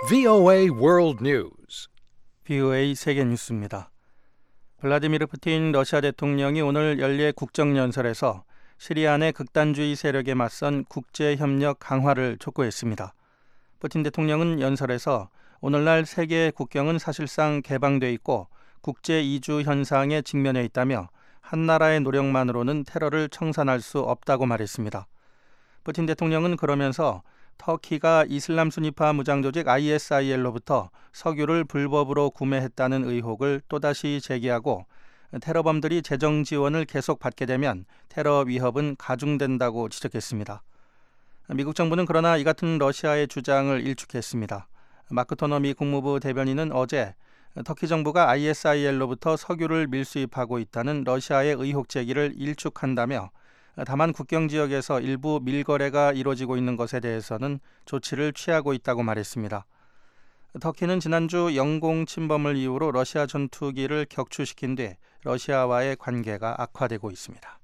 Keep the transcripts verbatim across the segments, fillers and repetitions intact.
브이오에이 World News. 브이오에이 세계 뉴스입니다. 블라디미르 푸틴 러시아 대통령이 오늘 연례 국정연설에서 시리아 내 극단주의 세력에 맞선 국제협력 강화를 촉구했습니다. 푸틴 대통령은 연설에서 오늘날 세계 국경은 사실상 개방돼 있고 국제 이주 현상에 직면해 있다며 한 나라의 노력만으로는 테러를 청산할 수 없다고 말했습니다. 푸틴 대통령은 그러면서 터키가 이슬람 순위파 무장조직 아이에스아이엘로부터 석유를 불법으로 구매했다는 의혹을 또다시 제기하고 테러범들이 재정 지원을 계속 받게 되면 테러 위협은 가중된다고 지적했습니다. 미국 정부는 그러나 이 같은 러시아의 주장을 일축했습니다. 마크 토너 미 국무부 대변인은 어제 터키 정부가 아이에스아이엘로부터 석유를 밀수입하고 있다는 러시아의 의혹 제기를 일축한다며 다만 국경 지역에서 일부 밀거래가 이루어지고 있는 것에 대해서는 조치를 취하고 있다고 말했습니다. 터키는 지난주 영공 침범을 이유로 러시아 전투기를 격추시킨 뒤 러시아와의 관계가 악화되고 있습니다.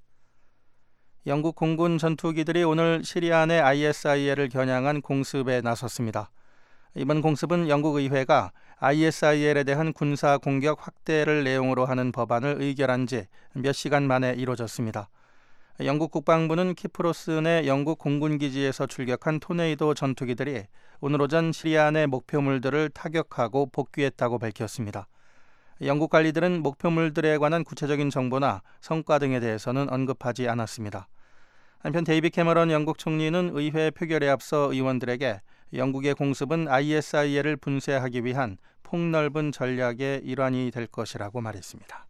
영국 공군 전투기들이 오늘 시리아 내 아이에스아이엘을 겨냥한 공습에 나섰습니다. 이번 공습은 영국 의회가 아이에스아이엘에 대한 군사 공격 확대를 내용으로 하는 법안을 의결한 지 몇 시간 만에 이루어졌습니다. 영국 국방부는 키프로스 내 영국 공군기지에서 출격한 토네이도 전투기들이 오늘 오전 시리아 내 목표물들을 타격하고 복귀했다고 밝혔습니다. 영국 관리들은 목표물들에 관한 구체적인 정보나 성과 등에 대해서는 언급하지 않았습니다. 한편 데이빗 캐머런 영국 총리는 의회 표결에 앞서 의원들에게 영국의 공습은 아이에스아이엘을 분쇄하기 위한 폭넓은 전략의 일환이 될 것이라고 말했습니다.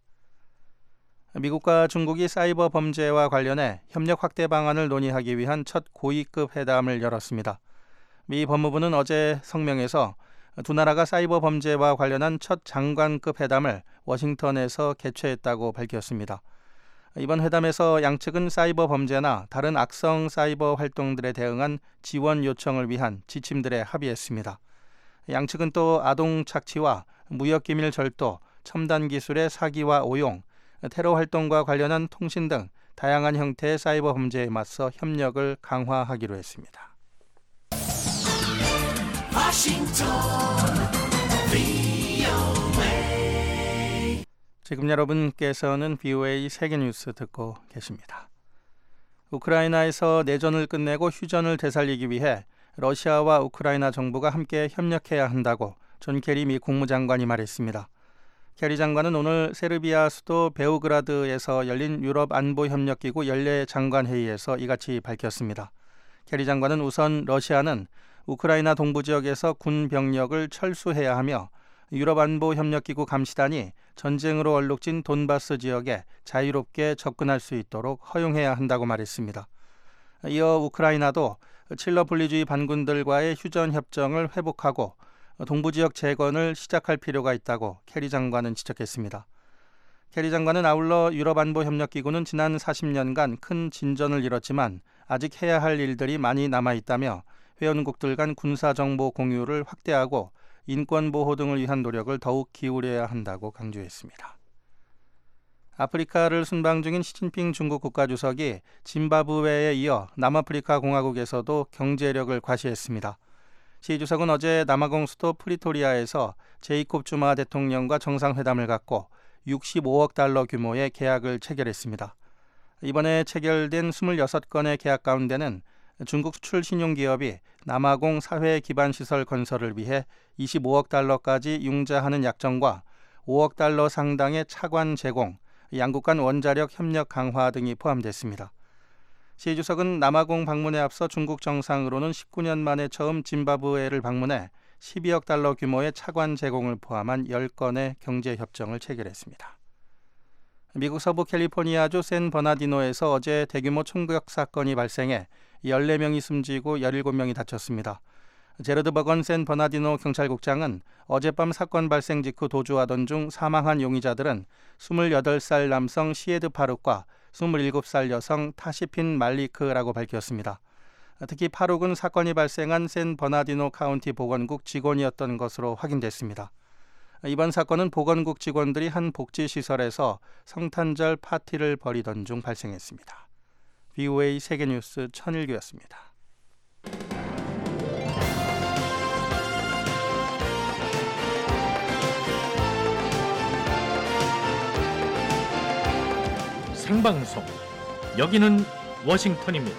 미국과 중국이 사이버 범죄와 관련해 협력 확대 방안을 논의하기 위한 첫 고위급 회담을 열었습니다. 미 법무부는 어제 성명에서 두 나라가 사이버 범죄와 관련한 첫 장관급 회담을 워싱턴에서 개최했다고 밝혔습니다. 이번 회담에서 양측은 사이버 범죄나 다른 악성 사이버 활동들에 대응한 지원 요청을 위한 지침들에 합의했습니다. 양측은 또 아동 착취와 무역기밀 절도, 첨단 기술의 사기와 오용, 테러 활동과 관련한 통신 등 다양한 형태의 사이버 범죄에 맞서 협력을 강화하기로 했습니다. 워싱턴 브이오에이. 지금 여러분께서는 브이오에이 세계 뉴스 듣고 계십니다. 우크라이나에서 내전을 끝내고 휴전을 되살리기 위해 러시아와 우크라이나 정부가 함께 협력해야 한다고 존 케리 미 국무장관이 말했습니다. 케리 장관은 오늘 세르비아 수도 베오그라드에서 열린 유럽 안보협력기구 연례 장관회의에서 이같이 밝혔습니다. 케리 장관은 우선 러시아는 우크라이나 동부 지역에서 군 병력을 철수해야 하며 유럽 안보협력기구 감시단이 전쟁으로 얼룩진 돈바스 지역에 자유롭게 접근할 수 있도록 허용해야 한다고 말했습니다. 이어 우크라이나도 칠러 분리주의 반군들과의 휴전 협정을 회복하고 동부 지역 재건을 시작할 필요가 있다고 케리 장관은 지적했습니다. 케리 장관은 아울러 유럽안보협력기구는 지난 사십 년간 큰 진전을 이뤘지만 아직 해야 할 일들이 많이 남아있다며 회원국들 간 군사정보 공유를 확대하고 인권보호 등을 위한 노력을 더욱 기울여야 한다고 강조했습니다. 아프리카를 순방 중인 시진핑 중국 국가주석이 짐바브웨에 이어 남아프리카 공화국에서도 경제력을 과시했습니다. 시 주석은 어제 남아공 수도 프리토리아에서 제이콥 주마 대통령과 정상회담을 갖고 육십오억 달러 규모의 계약을 체결했습니다. 이번에 체결된 이십육 건의 계약 가운데는 중국 수출 신용기업이 남아공 사회 기반 시설 건설을 위해 이십오억 달러까지 융자하는 약정과 오억 달러 상당의 차관 제공, 양국 간 원자력 협력 강화 등이 포함됐습니다. 시 주석은 남아공 방문에 앞서 중국 정상으로는 십구 년 만에 처음 짐바브웨를 방문해 십이억 달러 규모의 차관 제공을 포함한 열 건의 경제협정을 체결했습니다. 미국 서부 캘리포니아주 샌버나디노에서 어제 대규모 총격 사건이 발생해 열네 명이 숨지고 열일곱 명이 다쳤습니다. 제러드 버건 샌버나디노 경찰국장은 어젯밤 사건 발생 직후 도주하던 중 사망한 용의자들은 스물여덟 살 남성 시에드 파룩과 스물일곱 살 여성 타시핀 말리크라고 밝혔습니다. 특히 파룩은 사건이 발생한 샌버나디노 카운티 보건국 직원이었던 것으로 확인됐습니다. 이번 사건은 보건국 직원들이 한 복지시설에서 성탄절 파티를 벌이던 중 발생했습니다. 브이오에이 세계뉴스 천일규였습니다. 생방송. 여기는 워싱턴입니다.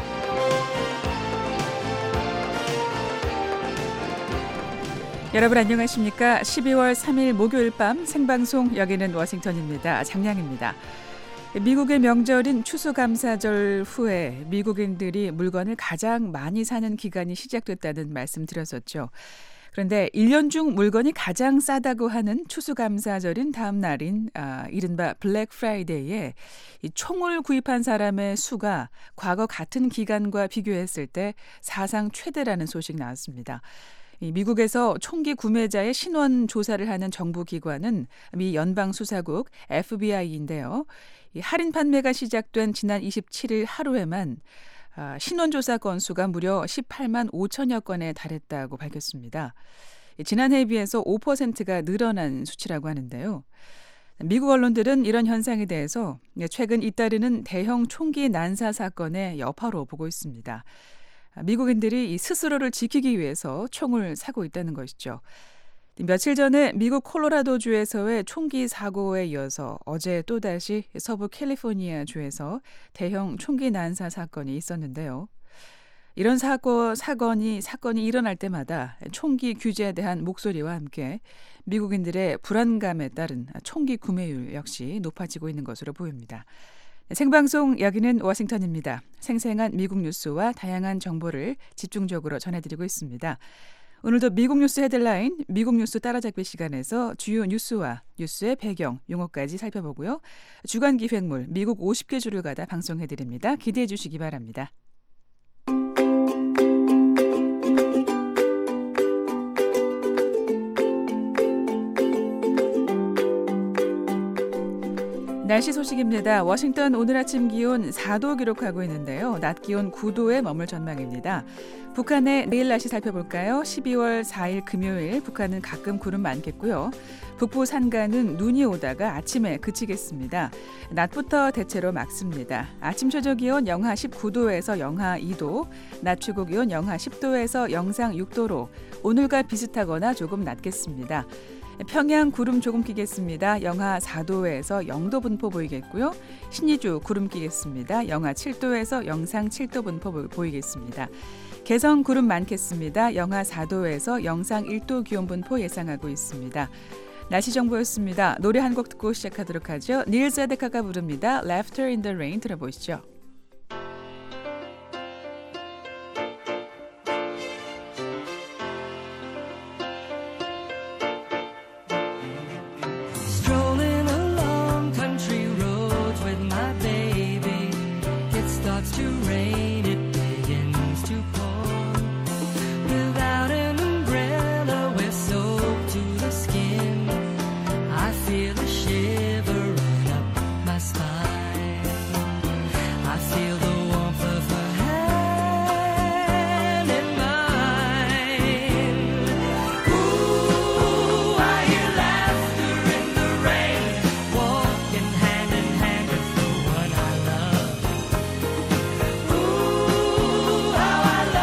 여러분 안녕하십니까? 십이월 삼일 목요일 밤 생방송 여기는 워싱턴입니다. 장량입니다. 미국의 명절인 추수감사절 후에 미국인들이 물건을 가장 많이 사는 기간이 시작됐다는 말씀 드렸었죠. 그런데 일 년 중 물건이 가장 싸다고 하는 추수감사절인 다음 날인 아, 이른바 블랙 프라이데이에 이 총을 구입한 사람의 수가 과거 같은 기간과 비교했을 때 사상 최대라는 소식 나왔습니다. 이 미국에서 총기 구매자의 신원 조사를 하는 정부 기관은 미 연방수사국 에프비아이인데요. 이 할인 판매가 시작된 지난 이십칠일 하루에만 아, 신원조사 건수가 무려 십팔만 오천여 건에 달했다고 밝혔습니다. 지난해에 비해서 오 퍼센트가 늘어난 수치라고 하는데요. 미국 언론들은 이런 현상에 대해서 최근 잇따르는 대형 총기 난사 사건의 여파로 보고 있습니다. 미국인들이 스스로를 지키기 위해서 총을 사고 있다는 것이죠. 며칠 전에 미국 콜로라도주에서의 총기 사고에 이어서 어제 또다시 서부 캘리포니아주에서 대형 총기 난사 사건이 있었는데요. 이런 사고, 사건이, 사건이 일어날 때마다 총기 규제에 대한 목소리와 함께 미국인들의 불안감에 따른 총기 구매율 역시 높아지고 있는 것으로 보입니다. 생방송 여기는 워싱턴입니다. 생생한 미국 뉴스와 다양한 정보를 집중적으로 전해드리고 있습니다. 오늘도 미국 뉴스 헤드라인, 미국 뉴스 따라잡기 시간에서 주요 뉴스와 뉴스의 배경, 용어까지 살펴보고요. 주간 기획물, 미국 오십 개 주를 가다 방송해드립니다. 기대해 주시기 바랍니다. 날씨 소식입니다. 워싱턴 오늘 아침 기온 사 도 기록하고 있는데요. 낮 기온 구 도에 머물 전망입니다. 북한의 내일 날씨 살펴볼까요? 십이월 사일 금요일 북한은 가끔 구름 많겠고요. 북부 산간은 눈이 오다가 아침에 그치겠습니다. 낮부터 대체로 맑습니다. 아침 최저 기온 영하 십구 도에서 영하 이 도, 낮 최고 기온 영하 십 도에서 영상 육 도로 오늘과 비슷하거나 조금 낮겠습니다. 평양 구름 조금 끼겠습니다. 영하 사 도에서 영 도 분포 보이겠고요. 신의주 구름 끼겠습니다. 영하 칠 도에서 영상 칠 도 분포 보이겠습니다. 개성 구름 많겠습니다. 영하 사 도에서 영상 일 도 기온 분포 예상하고 있습니다. 날씨 정보였습니다. 노래 한 곡 듣고 시작하도록 하죠. 닐 세데카가 부릅니다. Laughter in the Rain 들어보시죠. Ooh, how I love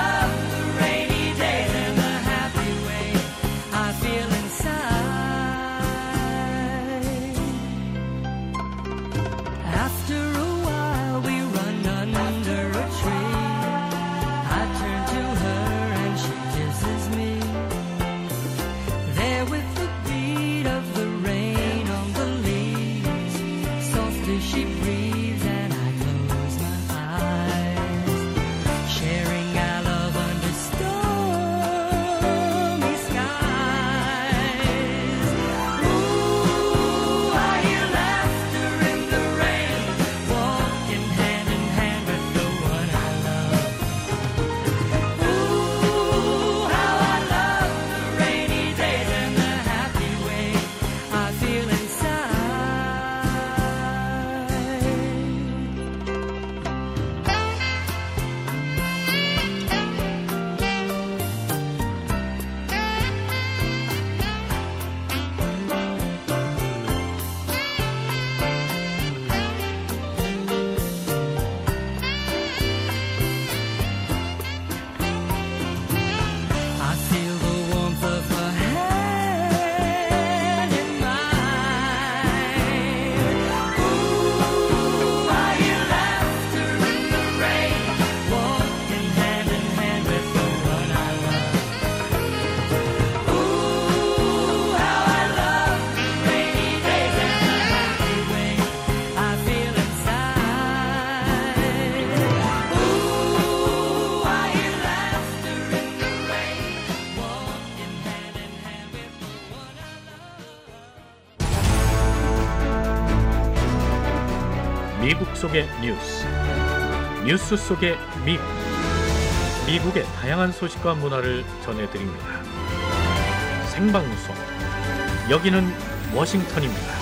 속의 뉴스, 뉴스 속의 미국, 미국의 다양한 소식과 문화를 전해드립니다. 생방송, 여기는 워싱턴입니다.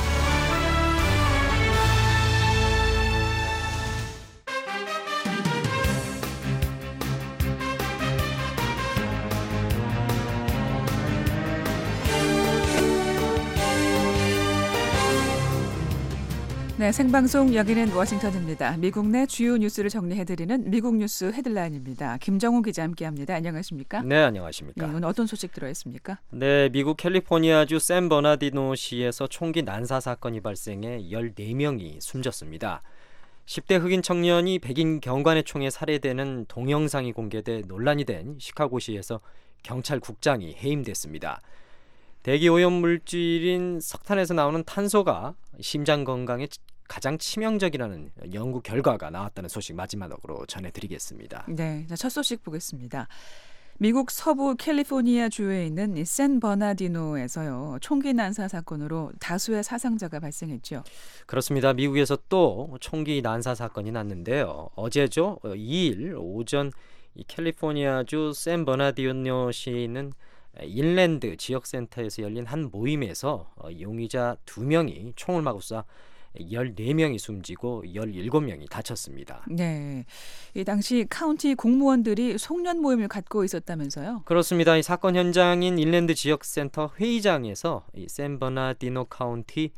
네, 생방송 여기는 워싱턴입니다. 미국 내 주요 뉴스를 정리해드리는 미국 뉴스 헤드라인입니다. 김정우 기자 함께합니다. 안녕하십니까? 네, 안녕하십니까? 네, 오늘 어떤 소식 들어있습니까? 네, 미국 캘리포니아주 샌버나디노시에서 총기 난사 사건이 발생해 열네 명이 숨졌습니다. 십 대 흑인 청년이 백인 경관의 총에 살해되는 동영상이 공개돼 논란이 된 시카고시에서 경찰국장이 해임됐습니다. 대기 오염 물질인 석탄에서 나오는 탄소가 심장 건강에 가장 치명적이라는 연구 결과가 나왔다는 소식 마지막으로 전해드리겠습니다. 네, 첫 소식 보겠습니다. 미국 서부 캘리포니아 주에 있는 샌버나디노에서요, 총기 난사 사건으로 다수의 사상자가 발생했죠. 그렇습니다. 미국에서 또 총기 난사 사건이 났는데요. 어제죠, 이 일 오전 이 캘리포니아주 샌버나디노시는 인랜드 지역센터에서 열린 한 모임에서 용의자 두 명이 총을 마구 쏴 열네 명이 숨지고 열일곱 명이 다쳤습니다. 네, 이 당시 카운티 공무원들이 송년 모임을 갖고 있었다면서요? 그렇습니다. 이 사건 현장인 인랜드 지역센터 회의장에서 이 샌버나디노 카운티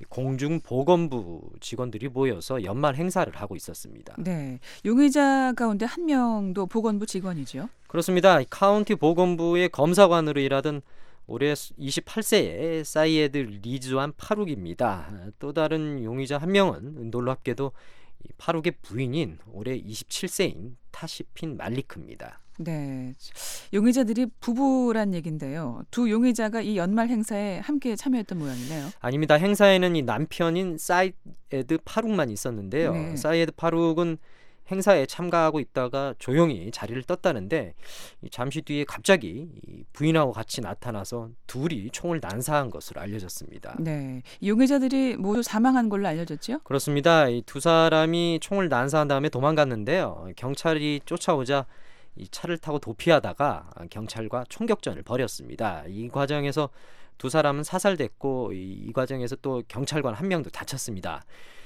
공중보건부 직원들이 모여서 연말 행사를 하고 있었습니다. 네, 용의자 가운데 한 명도 보건부 직원이죠? 그렇습니다. 카운티 보건부의 검사관으로 일하던 올해 이십팔 세의 사이에드 리즈완 파룩입니다. 또 다른 용의자 한 명은 놀랍게도 파룩의 부인인 올해 이십칠 세인 타시핀 말리크입니다. 네, 용의자들이 부부란 얘긴데요. 두 용의자가 이 연말 행사에 함께 참여했던 모양이네요. 아닙니다. 행사에는 이 남편인 사이에드 파룩만 있었는데요. 네. 사이에드 파룩은 행사에 참가하고 있다가 조용히 자리를 떴다는데 잠시 뒤에 갑자기 부인하고 같이 나타나서 둘이 총을 난사한 것으로 알려졌습니다. 네, 용의자들이 모두 사망한 걸로 알려졌죠? 그렇습니다. 이 두 사람이 총을 난사한 다음에 도망갔는데요. 경찰이 쫓아오자 이 차를 타고 도피하다가 경찰과 총격전을 벌였습니다. 이 과정에서 두 사람은 사살됐고 이, 이 과정에서 또 경찰관 한 명도 다쳤습니다.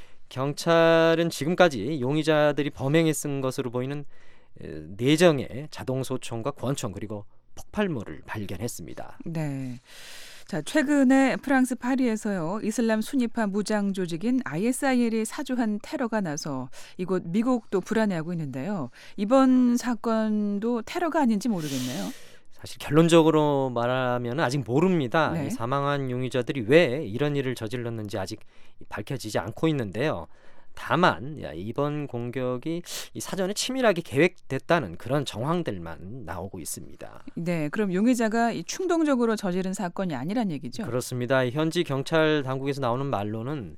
경찰은 지금까지 용의자들이 범행에 쓴 것으로 보이는 내정의 자동소총과 권총 그리고 폭발물을 발견했습니다. 네. 자, 최근에 프랑스 파리에서요, 이슬람 순위파 무장 조직인 아이에스아이엘이 사주한 테러가 나서 이곳 미국도 불안해하고 있는데요. 이번 사건도 테러가 아닌지 모르겠네요. 사실 결론적으로 말하면 아직 모릅니다. 네. 사망한 용의자들이 왜 이런 일을 저질렀는지 아직 밝혀지지 않고 있는데요. 다만 이번 공격이 사전에 치밀하게 계획됐다는 그런 정황들만 나오고 있습니다. 네, 그럼 용의자가 충동적으로 저지른 사건이 아니란 얘기죠? 그렇습니다. 현지 경찰 당국에서 나오는 말로는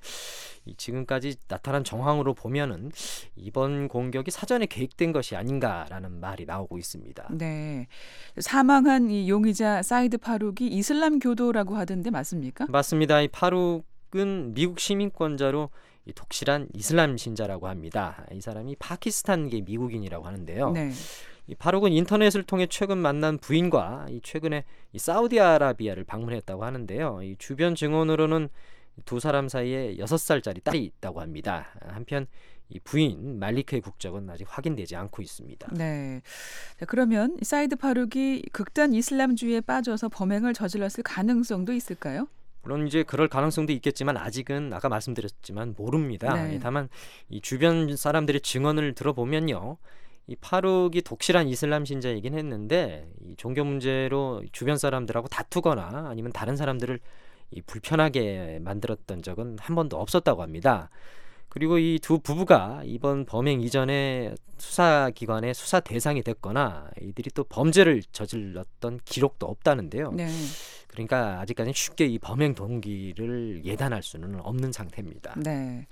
지금까지 나타난 정황으로 보면은 이번 공격이 사전에 계획된 것이 아닌가라는 말이 나오고 있습니다. 네, 사망한 이 용의자 사이드 파룩이 이슬람 교도라고 하던데 맞습니까? 맞습니다. 이 파룩은 미국 시민권자로 이 독실한 이슬람 신자라고 합니다. 이 사람이 파키스탄계 미국인이라고 하는데요. 네. 이 파룩은 인터넷을 통해 최근 만난 부인과 이 최근에 이 사우디아라비아를 방문했다고 하는데요. 이 주변 증언으로는 두 사람 사이에 여섯 살짜리 딸이 있다고 합니다. 한편 이 부인 말리크의 국적은 아직 확인되지 않고 있습니다. 네. 자, 그러면 사이드 파룩이 극단 이슬람주의에 빠져서 범행을 저질렀을 가능성도 있을까요? 물론 이제 그럴 가능성도 있겠지만 아직은 아까 말씀드렸지만 모릅니다. 네. 다만 이 주변 사람들의 증언을 들어보면요, 이 파룩이 독실한 이슬람 신자이긴 했는데 이 종교 문제로 주변 사람들하고 다투거나 아니면 다른 사람들을 이 불편하게 만들었던 적은 한 번도 없었다고 합니다. 그리고 이 두 부부가 이번 범행 이전에 수사기관의 수사 대상이 됐거나 이들이 또 범죄를 저질렀던 기록도 없다는데요. 네. 그러니까 아직까지는 쉽게 이 범행 동기를 예단할 수는 없는 상태입니다. 네.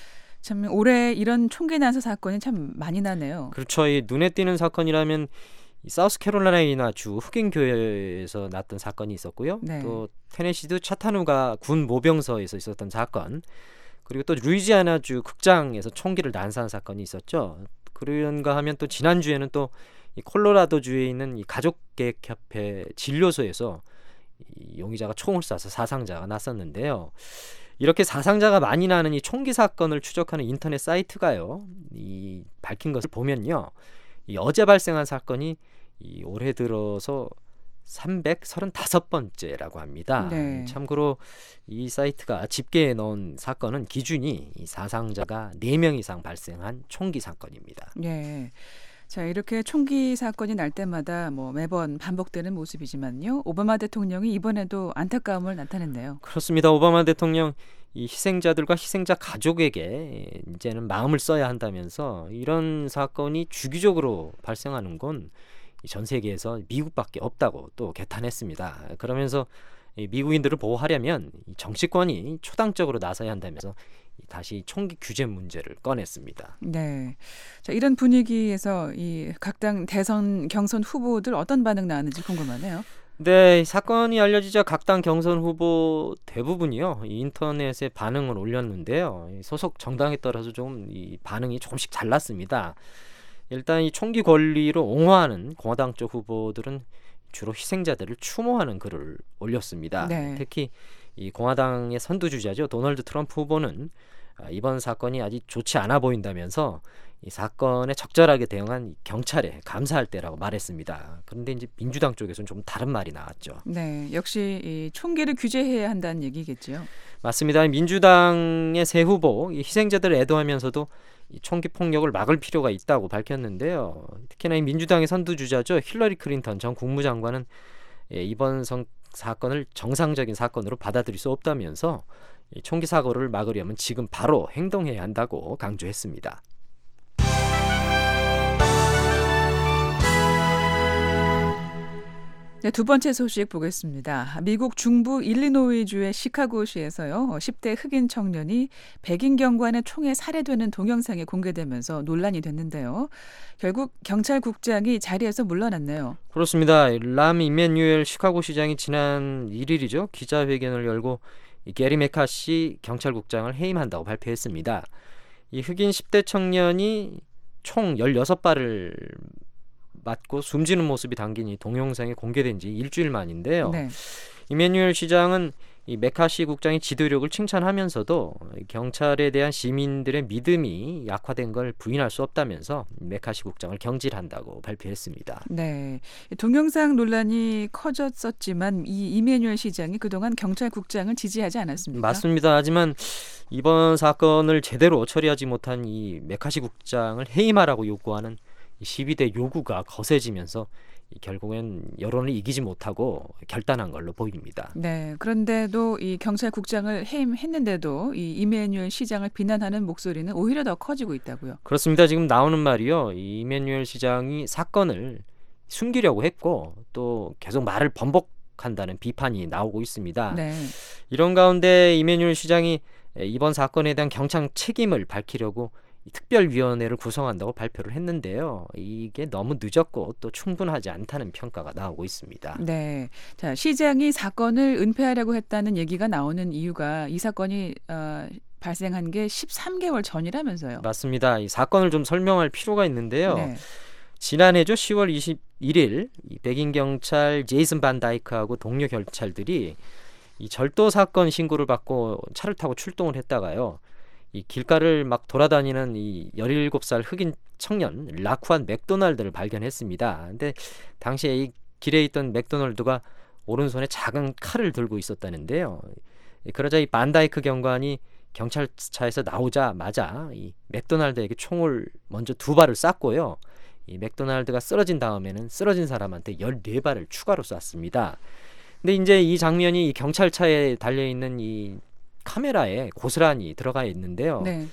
참 올해 이런 총기 난사 사건이 참 많이 나네요. 그렇죠. 이 눈에 띄는 사건이라면 이 사우스캐롤라이나 주 흑인 교회에서 났던 사건이 있었고요. 네. 또 테네시주 차타누가 군 모병서에서 있었던 사건, 그리고 또 루이지애나주 극장에서 총기를 난사한 사건이 있었죠. 그런가 하면 또 지난주에는 또 이 콜로라도주에 있는 이 가족계획협회 진료소에서 이 용의자가 총을 쏴서 사상자가 났었는데요. 이렇게 사상자가 많이 나는 이 총기 사건을 추적하는 인터넷 사이트가요, 이 밝힌 것을 보면요, 이 어제 발생한 사건이 이 올해 들어서 삼백삼십오 번째라고 합니다. 네. 참고로 이 사이트가 집계해 놓은 사건은 기준이 이 사상자가 네 명 이상 발생한 총기 사건입니다. 예. 자, 이렇게 총기 사건이 날 때마다 뭐 매번 반복되는 모습이지만요. 오바마 대통령이 이번에도 안타까움을 나타냈네요. 그렇습니다. 오바마 대통령 이 희생자들과 희생자 가족에게 이제는 마음을 써야 한다면서 이런 사건이 주기적으로 발생하는 건 전 세계에서 미국밖에 없다고 또 개탄했습니다. 그러면서 이 미국인들을 보호하려면 이 정치권이 초당적으로 나서야 한다면서 다시 총기 규제 문제를 꺼냈습니다. 네. 자, 이런 분위기에서 이 각 당 대선 경선 후보들 어떤 반응 나왔는지 궁금하네요. 네, 이 사건이 알려지자 각 당 경선 후보 대부분이요, 이 인터넷에 반응을 올렸는데요. 이 소속 정당에 따라서 좀 이 반응이 조금씩 달랐습니다. 일단 이 총기 권리로 옹호하는 공화당 쪽 후보들은 주로 희생자들을 추모하는 글을 올렸습니다. 네. 특히 이 공화당의 선두주자죠, 도널드 트럼프 후보는 이번 사건이 아직 좋지 않아 보인다면서 이 사건에 적절하게 대응한 경찰에 감사할 때라고 말했습니다. 그런데 이제 민주당 쪽에서는 좀 다른 말이 나왔죠. 네, 역시 이 총기를 규제해야 한다는 얘기겠죠. 맞습니다. 민주당의 새 후보 이 희생자들을 애도하면서도 이 총기 폭력을 막을 필요가 있다고 밝혔는데요. 특히나 이 민주당의 선두주자죠, 힐러리 클린턴 전 국무장관은 예, 이번 성, 사건을 정상적인 사건으로 받아들일 수 없다면서 이 총기 사고를 막으려면 지금 바로 행동해야 한다고 강조했습니다. 네, 두 번째 소식 보겠습니다. 미국 중부 일리노이주의 시카고시에서요, 십 대 흑인 청년이 백인 경관의 총에 살해되는 동영상이 공개되면서 논란이 됐는데요. 결국 경찰국장이 자리에서 물러났네요. 그렇습니다. 람 이메뉴엘 시카고시장이 지난 일 일이죠, 기자회견을 열고 이 게리 메카시 경찰국장을 해임한다고 발표했습니다. 이 흑인 십 대 청년이 총 열여섯 발을 맞고 숨지는 모습이 담긴 이 동영상이 공개된 지 일주일 만인데요. 네. 이메뉴엘 시장은 이 메카시 국장의 지도력을 칭찬하면서도 경찰에 대한 시민들의 믿음이 약화된 걸 부인할 수 없다면서 메카시 국장을 경질한다고 발표했습니다. 네, 동영상 논란이 커졌었지만 이 이메뉴엘 시장이 그동안 경찰국장을 지지하지 않았습니까? 맞습니다. 하지만 이번 사건을 제대로 처리하지 못한 이 메카시 국장을 해임하라고 요구하는 시위대 요구가 거세지면서 결국엔 여론을 이기지 못하고 결단한 걸로 보입니다. 네, 그런데도 이 경찰국장을 해임했는데도 이 이메뉴엘 시장을 비난하는 목소리는 오히려 더 커지고 있다고요. 그렇습니다. 지금 나오는 말이요, 이 이메뉴엘 시장이 사건을 숨기려고 했고 또 계속 말을 번복한다는 비판이 나오고 있습니다. 네. 이런 가운데 이메뉴엘 시장이 이번 사건에 대한 경찰 책임을 밝히려고 특별위원회를 구성한다고 발표를 했는데요. 이게 너무 늦었고 또 충분하지 않다는 평가가 나오고 있습니다. 네, 자, 시장이 사건을 은폐하려고 했다는 얘기가 나오는 이유가 이 사건이 어, 발생한 게 십삼 개월 전이라면서요. 맞습니다. 이 사건을 좀 설명할 필요가 있는데요. 네. 지난해죠, 시월 이십일 일 이 백인 경찰 제이슨 반 다이크하고 동료 경찰들이 이 절도 사건 신고를 받고 차를 타고 출동을 했다가요, 이 길가를 막 돌아다니는 이 열일곱 살 흑인 청년 라쿠안 맥도날드를 발견했습니다. 근데 당시에 이 길에 있던 맥도날드가 오른손에 작은 칼을 들고 있었다는데요. 그러자 이 반다이크 경관이 경찰차에서 나오자마자 이 맥도날드에게 총을 먼저 두 발을 쐈고요. 이 맥도날드가 쓰러진 다음에는 쓰러진 사람한테 열네 발을 추가로 쐈습니다. 근데 이제 이 장면이 이 경찰차에 달려있는 이 카메라에 고스란히 들어가 있는데요. 네.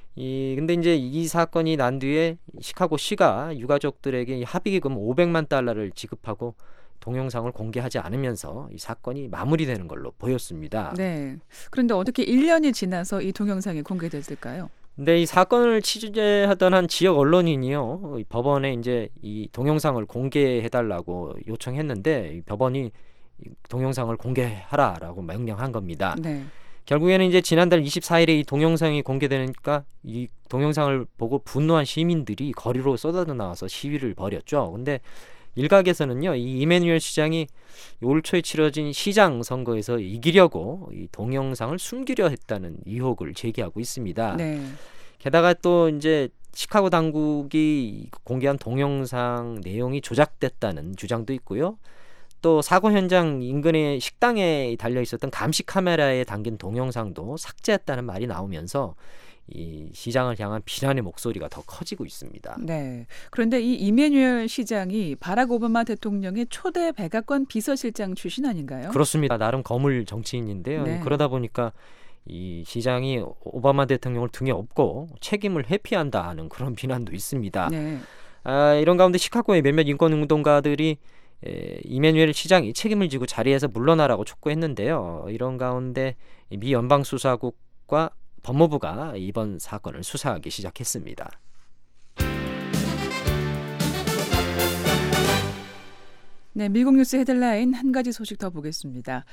이 근데 이제 이 사건이 난 뒤에 시카고 시가 유가족들에게 합의금 오백만 달러를 지급하고 동영상을 공개하지 않으면서 이 사건이 마무리되는 걸로 보였습니다. 네. 그런데 어떻게 일 년이 지나서 이 동영상이 공개됐을까요? 근데 이 사건을 취재하던 한 지역 언론인이요, 이 법원에 이제 이 동영상을 공개해달라고 요청했는데 이 법원이 이 동영상을 공개하라라고 명령한 겁니다. 네. 결국에는 이제 지난달 이십사일에 이 동영상이 공개되니까 이 동영상을 보고 분노한 시민들이 거리로 쏟아져 나와서 시위를 벌였죠. 근데 일각에서는요, 이 이메뉴엘 시장이 올 초에 치러진 시장 선거에서 이기려고 이 동영상을 숨기려 했다는 의혹을 제기하고 있습니다. 네. 게다가 또 이제 시카고 당국이 공개한 동영상 내용이 조작됐다는 주장도 있고요. 또 사고 현장 인근의 식당에 달려 있었던 감시 카메라에 담긴 동영상도 삭제했다는 말이 나오면서 이 시장을 향한 비난의 목소리가 더 커지고 있습니다. 네. 그런데 이 이메뉴엘 시장이 바락 오바마 대통령의 초대 백악관 비서실장 출신 아닌가요? 그렇습니다. 나름 거물 정치인인데요. 네. 그러다 보니까 이 시장이 오바마 대통령을 등에 업고 책임을 회피한다 하는 그런 비난도 있습니다. 네. 아, 이런 가운데 시카고의 몇몇 인권운동가들이 에, 이메뉴엘 시장이 책임을 지고 자리에서 물러나라고 촉구했는데요. 이런 가운데 미 연방수사국과 법무부가 이번 사건을 수사하기 시작했습니다. 네, 미국 뉴스 헤드라인 한 가지 소식 더 보겠습니다.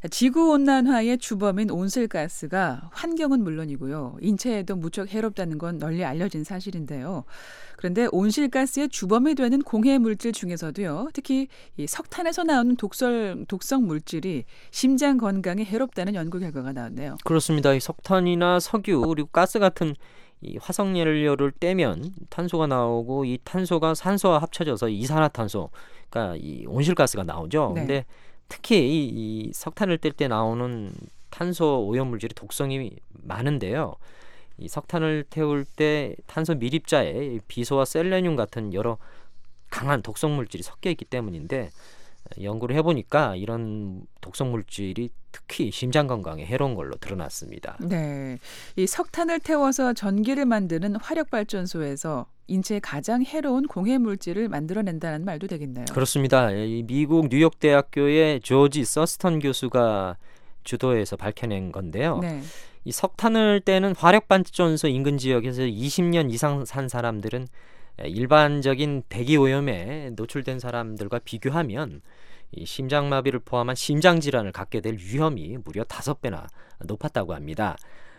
지구온난화의 주범인 온실가스가 환경은 물론이고요. 인체에도 무척 해롭다는 건 널리 알려진 사실인데요. 그런데 온실가스의 주범이 되는 공해 물질 중에서도요. 특히 이 석탄에서 나오는 독설, 독성 물질이 심장 건강에 해롭다는 연구 결과가 나왔네요. 그렇습니다. 이 석탄이나 석유 그리고 가스 같은 이 화석 연료를 떼면 탄소가 나오고 이 탄소가 산소와 합쳐져서 이산화탄소, 그러니까 이 온실가스가 나오죠. 네. 근데 특히 이, 이 석탄을 뗄 때 나오는 탄소 오염 물질이 독성이 많은데요. 이 석탄을 태울 때 탄소 밀입자에 비소와 셀레늄 같은 여러 강한 독성 물질이 섞여 있기 때문인데 연구를 해보니까 이런 독성 물질이 특히 심장 건강에 해로운 걸로 드러났습니다. 네, 이 석탄을 태워서 전기를 만드는 화력발전소에서 인체에 가장 해로운 공해 물질을 만들어낸다는 말도 되겠네요. 그렇습니다. 이 미국 뉴욕대학교의 조지 서스턴 교수가 주도해서 밝혀낸 건데요. 네. 이 석탄을 떼는 화력발전소 인근 지역에서 이십 년 이상 산 사람들은 일반적인 대기 오염에 노출된 사람들과 비교하면 이 심장마비를 포함한 심장질환을 갖게 될 위험이 무려 다섯 배나 높았다고 합니다.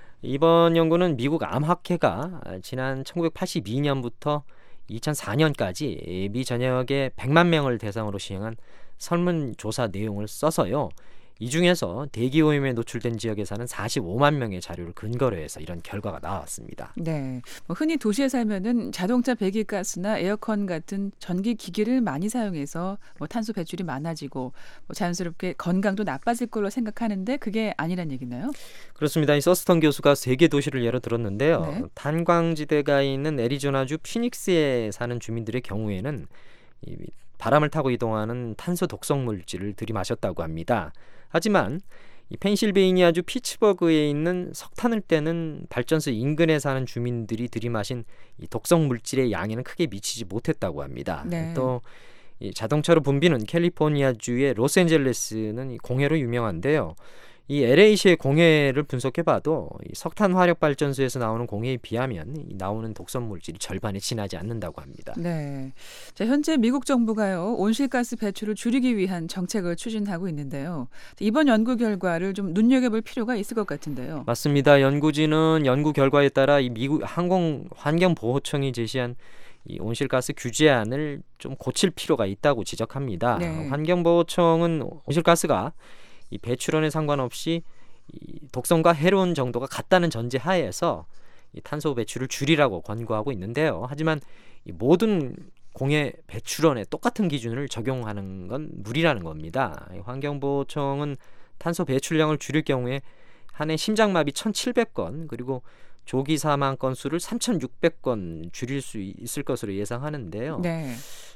이번 연구는 미국 암학회가 지난 천구백팔십이 년부터 이천사 년까지 미 전역의 백만 명을 대상으로 시행한 설문조사 내용을 써서요. 이 중에서 대기오염에 노출된 지역에 사는 사십오만 명의 자료를 근거로 해서 이런 결과가 나왔습니다. 네, 뭐 흔히 도시에 살면은 자동차 배기가스나 에어컨 같은 전기 기기를 많이 사용해서 뭐 탄소 배출이 많아지고 뭐 자연스럽게 건강도 나빠질 걸로 생각하는데 그게 아니란 얘기나요? 그렇습니다. 이 서스턴 교수가 세 개 도시를 예로 들었는데요. 네. 탄광지대가 있는 애리조나주 피닉스에 사는 주민들의 경우에는 이 바람을 타고 이동하는 탄소 독성 물질을 들이마셨다고 합니다. 하지만 이 펜실베이니아주 피츠버그에 있는 석탄을 떼는 발전소 인근에 사는 주민들이 들이마신 이 독성 물질의 양에는 크게 미치지 못했다고 합니다. 네. 또 이 자동차로 붐비는 캘리포니아주의 로스앤젤레스는 이 공해로 유명한데요. 이 엘에이시의 공해를 분석해봐도 이 석탄 화력 발전소에서 나오는 공해에 비하면 이 나오는 독성 물질이 절반에 지나지 않는다고 합니다. 네. 자, 현재 미국 정부가요, 온실가스 배출을 줄이기 위한 정책을 추진하고 있는데요. 이번 연구 결과를 좀 눈여겨볼 필요가 있을 것 같은데요. 맞습니다. 연구진은 연구 결과에 따라 이 미국 항공환경보호청이 제시한 이 온실가스 규제안을 좀 고칠 필요가 있다고 지적합니다. 네. 환경보호청은 온실가스가 이 배출원에 상관없이 이 독성과 해로운 정도가 같다는 전제 하에서 이 탄소 배출을 줄이라고 권고하고 있는데요. 하지만 이 모든 공해 배출원에 똑같은 기준을 적용하는 건 무리라는 겁니다. 이 환경보호청은 탄소 배출량을 줄일 경우에 한 해 심장마비 천칠백 건 그리고 조기 사망 건수를 삼천육백 건 줄일 수 있을 것으로 예상하는데요. 네.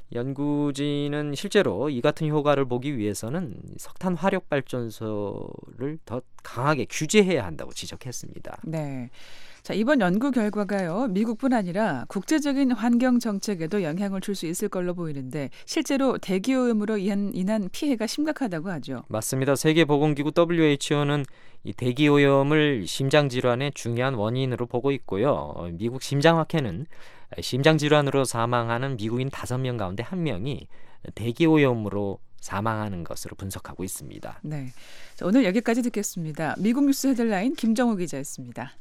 연구진은 실제로 이 같은 효과를 보기 위해서는 석탄 화력 발전소를 더 강하게 규제해야 한다고 지적했습니다. 네. 자, 이번 연구 결과가요, 미국뿐 아니라 국제적인 환경 정책에도 영향을 줄 수 있을 걸로 보이는데 실제로 대기오염으로 인한, 인한 피해가 심각하다고 하죠. 맞습니다. 세계보건기구 더블유에이치오는 이 대기오염을 심장질환의 중요한 원인으로 보고 있고요. 미국 심장학회는 심장질환으로 사망하는 미국인 다섯 명 가운데 한 명이 대기오염으로 사망하는 것으로 분석하고 있습니다. 네, 자, 오늘 여기까지 듣겠습니다. 미국 뉴스 헤드라인 김정우 기자였습니다.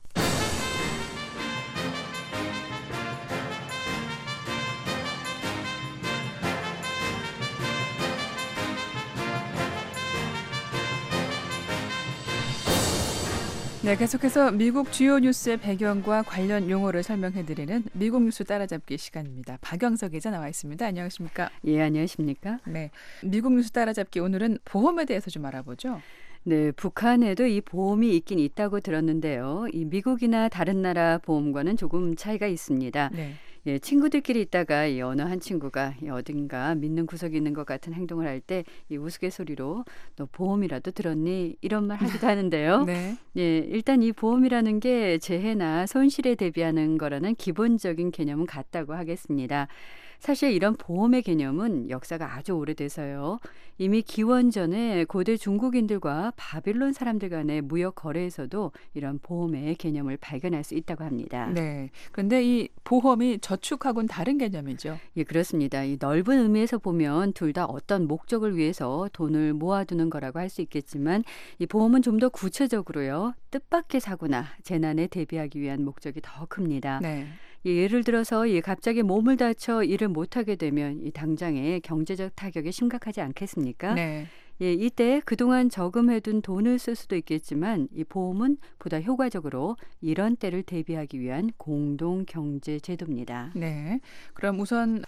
네, 계속해서 미국 주요 뉴스의 배경과 관련 용어를 설명해드리는 미국 뉴스 따라잡기 시간입니다. 박영석 기자 나와 있습니다. 안녕하십니까? 예, 안녕하십니까? 네, 미국 뉴스 따라잡기 오늘은 보험에 대해서 좀 알아보죠. 네, 북한에도 이 보험이 있긴 있다고 들었는데요. 이 미국이나 다른 나라 보험과는 조금 차이가 있습니다. 네. 예, 친구들끼리 있다가 이 어느 한 친구가 이 어딘가 믿는 구석이 있는 것 같은 행동을 할 때 이 우스갯소리로 너 보험이라도 들었니? 이런 말 하기도 하는데요. 네. 예, 일단 이 보험이라는 게 재해나 손실에 대비하는 거라는 기본적인 개념은 같다고 하겠습니다. 사실 이런 보험의 개념은 역사가 아주 오래돼서요. 이미 기원전에 고대 중국인들과 바빌론 사람들 간의 무역 거래에서도 이런 보험의 개념을 발견할 수 있다고 합니다. 네. 그런데 이 보험이 저축하고는 다른 개념이죠. 예, 그렇습니다. 이 넓은 의미에서 보면 둘 다 어떤 목적을 위해서 돈을 모아두는 거라고 할 수 있겠지만 이 보험은 좀 더 구체적으로요. 뜻밖의 사고나 재난에 대비하기 위한 목적이 더 큽니다. 네. 예를 들어서 이 갑자기 몸을 다쳐 일을 못하게 되면 이 당장의 경제적 타격이 심각하지 않겠습니까? 네. 예, 이때 그동안 저금해둔 돈을 쓸 수도 있겠지만 이 보험은 보다 효과적으로 이런 때를 대비하기 위한 공동 경제 제도입니다. 네. 그럼 우선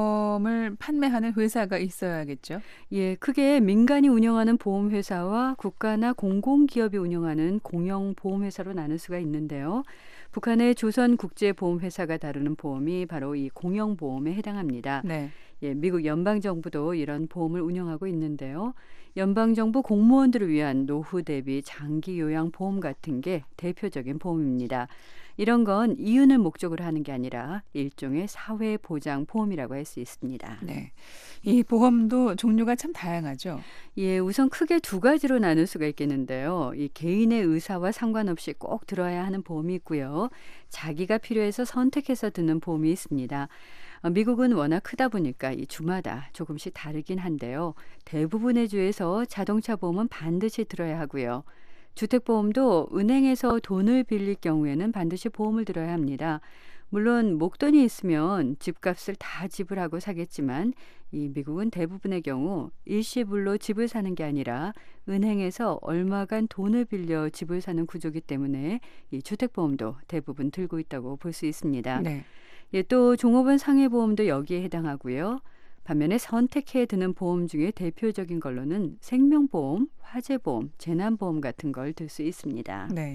보험을 판매하는 회사가 있어야겠죠? 예, 크게 민간이 운영하는 보험회사와 국가나 공공기업이 운영하는 공영보험회사로 나눌 수가 있는데요. 북한의 조선국제보험회사가 다루는 보험이 바로 이 공영보험에 해당합니다. 네. 예, 미국 연방정부도 이런 보험을 운영하고 있는데요. 연방정부 공무원들을 위한 노후 대비 장기 요양 보험 같은 게 대표적인 보험입니다. 이런 건 이윤을 목적으로 하는 게 아니라 일종의 사회보장 보험이라고 할 수 있습니다. 네. 이 보험도 종류가 참 다양하죠. 예, 우선 크게 두 가지로 나눌 수가 있겠는데요. 이 개인의 의사와 상관없이 꼭 들어야 하는 보험이 있고요. 자기가 필요해서 선택해서 드는 보험이 있습니다. 미국은 워낙 크다 보니까 이 주마다 조금씩 다르긴 한데요. 대부분의 주에서 자동차 보험은 반드시 들어야 하고요. 주택보험도 은행에서 돈을 빌릴 경우에는 반드시 보험을 들어야 합니다. 물론 목돈이 있으면 집값을 다 지불하고 사겠지만 이 미국은 대부분의 경우 일시불로 집을 사는 게 아니라 은행에서 얼마간 돈을 빌려 집을 사는 구조이기 때문에 이 주택보험도 대부분 들고 있다고 볼 수 있습니다. 네. 예, 또 종업원 상해보험도 여기에 해당하고요. 반면에 선택해 드는 보험 중에 대표적인 걸로는 생명보험, 화재보험, 재난보험 같은 걸 들 수 있습니다. 네.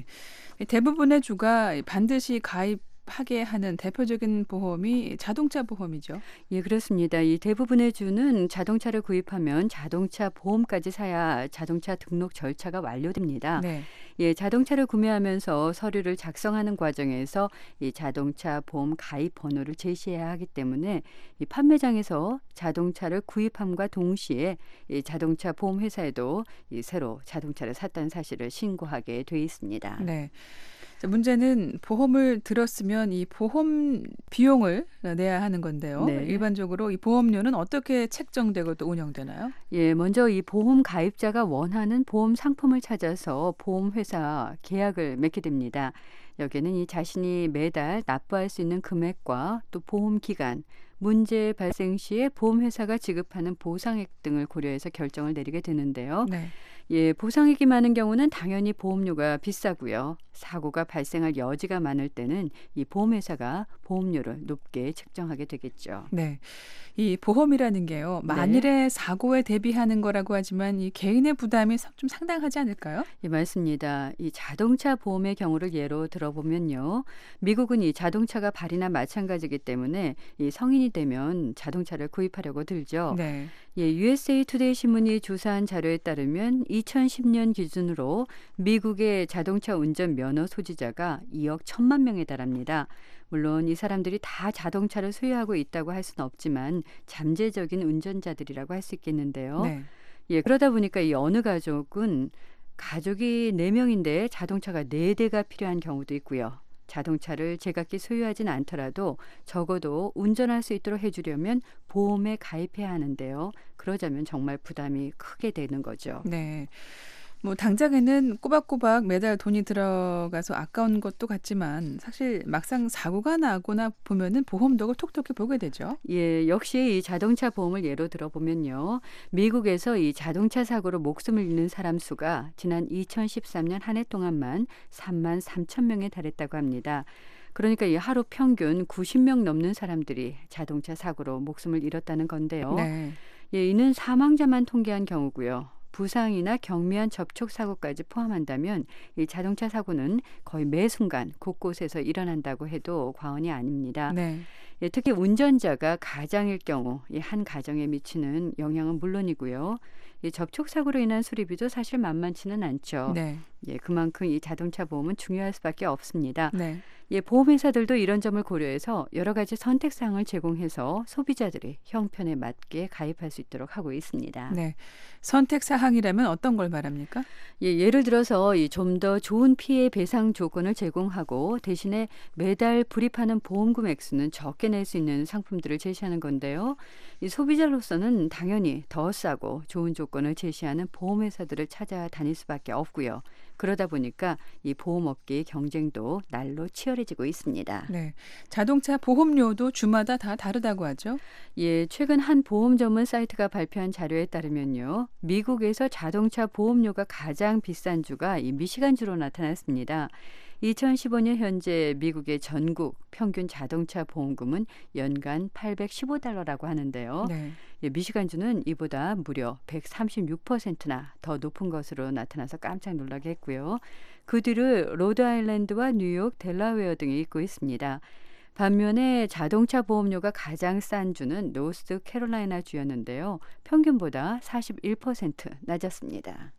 대부분의 주가 반드시 가입하게 하는 대표적인 보험이 자동차 보험이죠. 예, 그렇습니다. 이 대부분의 주는 자동차를 구입하면 자동차 보험까지 사야 자동차 등록 절차가 완료됩니다. 네. 예, 자동차를 구매하면서 서류를 작성하는 과정에서 이 자동차 보험 가입 번호를 제시해야 하기 때문에 이 판매장에서 자동차를 구입함과 동시에 이 자동차 보험 회사에도 이 새로 자동차를 샀다는 사실을 신고하게 돼 있습니다. 네. 자, 문제는 보험을 들었으면 이 보험 비용을 내야 하는 건데요. 네. 일반적으로 이 보험료는 어떻게 책정되고 또 운영되나요? 예, 먼저 이 보험 가입자가 원하는 보험 상품을 찾아서 보험회사 계약을 맺게 됩니다. 여기에는 이 자신이 매달 납부할 수 있는 금액과 또 보험 기간, 문제 발생 시에 보험회사가 지급하는 보상액 등을 고려해서 결정을 내리게 되는데요. 네. 예, 보상액이 많은 경우는 당연히 보험료가 비싸고요. 사고가 발생할 여지가 많을 때는 이 보험회사가 보험료를 높게 책정하게 되겠죠. 네. 이 보험이라는 게요. 만일의 네. 사고에 대비하는 거라고 하지만 이 개인의 부담이 좀 상당하지 않을까요? 예, 맞습니다. 이 자동차 보험의 경우를 예로 들어보면요. 미국은 이 자동차가 발이나 마찬가지이기 때문에 이 성인이 되면 자동차를 구입하려고 들죠. 네. 예, 유에스에이 투데이 신문이 조사한 자료에 따르면 이천십 년 기준으로 미국의 자동차 운전 면허 소지자가 이억 천만 명에 달합니다. 물론 이 사람들이 다 자동차를 소유하고 있다고 할 수는 없지만 잠재적인 운전자들이라고 할 수 있겠는데요. 네. 예, 그러다 보니까 이 어느 가족은 가족이 네 명인데 자동차가 네 대가 필요한 경우도 있고요. 자동차를 제각기 소유하진 않더라도 적어도 운전할 수 있도록 해주려면 보험에 가입해야 하는데요. 그러자면 정말 부담이 크게 되는 거죠. 네. 뭐 당장에는 꼬박꼬박 매달 돈이 들어가서 아까운 것도 같지만 사실 막상 사고가 나거나 보면은 보험덕을 톡톡히 보게 되죠. 예, 역시 이 자동차 보험을 예로 들어보면요. 미국에서 이 자동차 사고로 목숨을 잃는 사람 수가 지난 이천십삼 년 한 해 동안만 삼만 삼천 명에 달했다고 합니다. 그러니까 이 하루 평균 구십 명 넘는 사람들이 자동차 사고로 목숨을 잃었다는 건데요. 네. 예, 이는 사망자만 통계한 경우고요. 부상이나 경미한 접촉 사고까지 포함한다면 이 자동차 사고는 거의 매 순간 곳곳에서 일어난다고 해도 과언이 아닙니다. 네. 예, 특히 운전자가 가장일 경우 이 한 가정에 미치는 영향은 물론이고요. 이 접촉 사고로 인한 수리비도 사실 만만치는 않죠. 네. 예, 그만큼 이 자동차 보험은 중요할 수밖에 없습니다. 네. 예, 보험회사들도 이런 점을 고려해서 여러 가지 선택사항을 제공해서 소비자들이 형편에 맞게 가입할 수 있도록 하고 있습니다. 네. 선택 사항이라면 어떤 걸 말합니까? 예, 예를 들어서 이 좀 더 좋은 피해 배상 조건을 제공하고 대신에 매달 불입하는 보험금 액수는 적게 낼 수 있는 상품들을 제시하는 건데요. 이 소비자로서는 당연히 더 싸고 좋은 조건을 제시하는 보험회사들을 찾아다닐 수밖에 없고요. 그러다 보니까 이 보험업계의 경쟁도 날로 치열해지고 있습니다. 네. 자동차 보험료도 주마다 다 다르다고 하죠. 예, 최근 한 보험 전문 사이트가 발표한 자료에 따르면요. 미국에서 자동차 보험료가 가장 비싼 주가 이 미시간주로 나타났습니다. 이천십오 년 현재 미국의 전국 평균 자동차 보험금은 연간 팔백십오 달러라고 하는데요. 네. 예, 미시간주는 이보다 무려 백삼십육 퍼센트나 더 높은 것으로 나타나서 깜짝 놀라게 했고요. 그 뒤를 로드아일랜드와 뉴욕, 델라웨어 등이 잇고 있습니다. 반면에 자동차 보험료가 가장 싼 주는 노스 캐롤라이나 주였는데요. 평균보다 사십일 퍼센트 낮았습니다.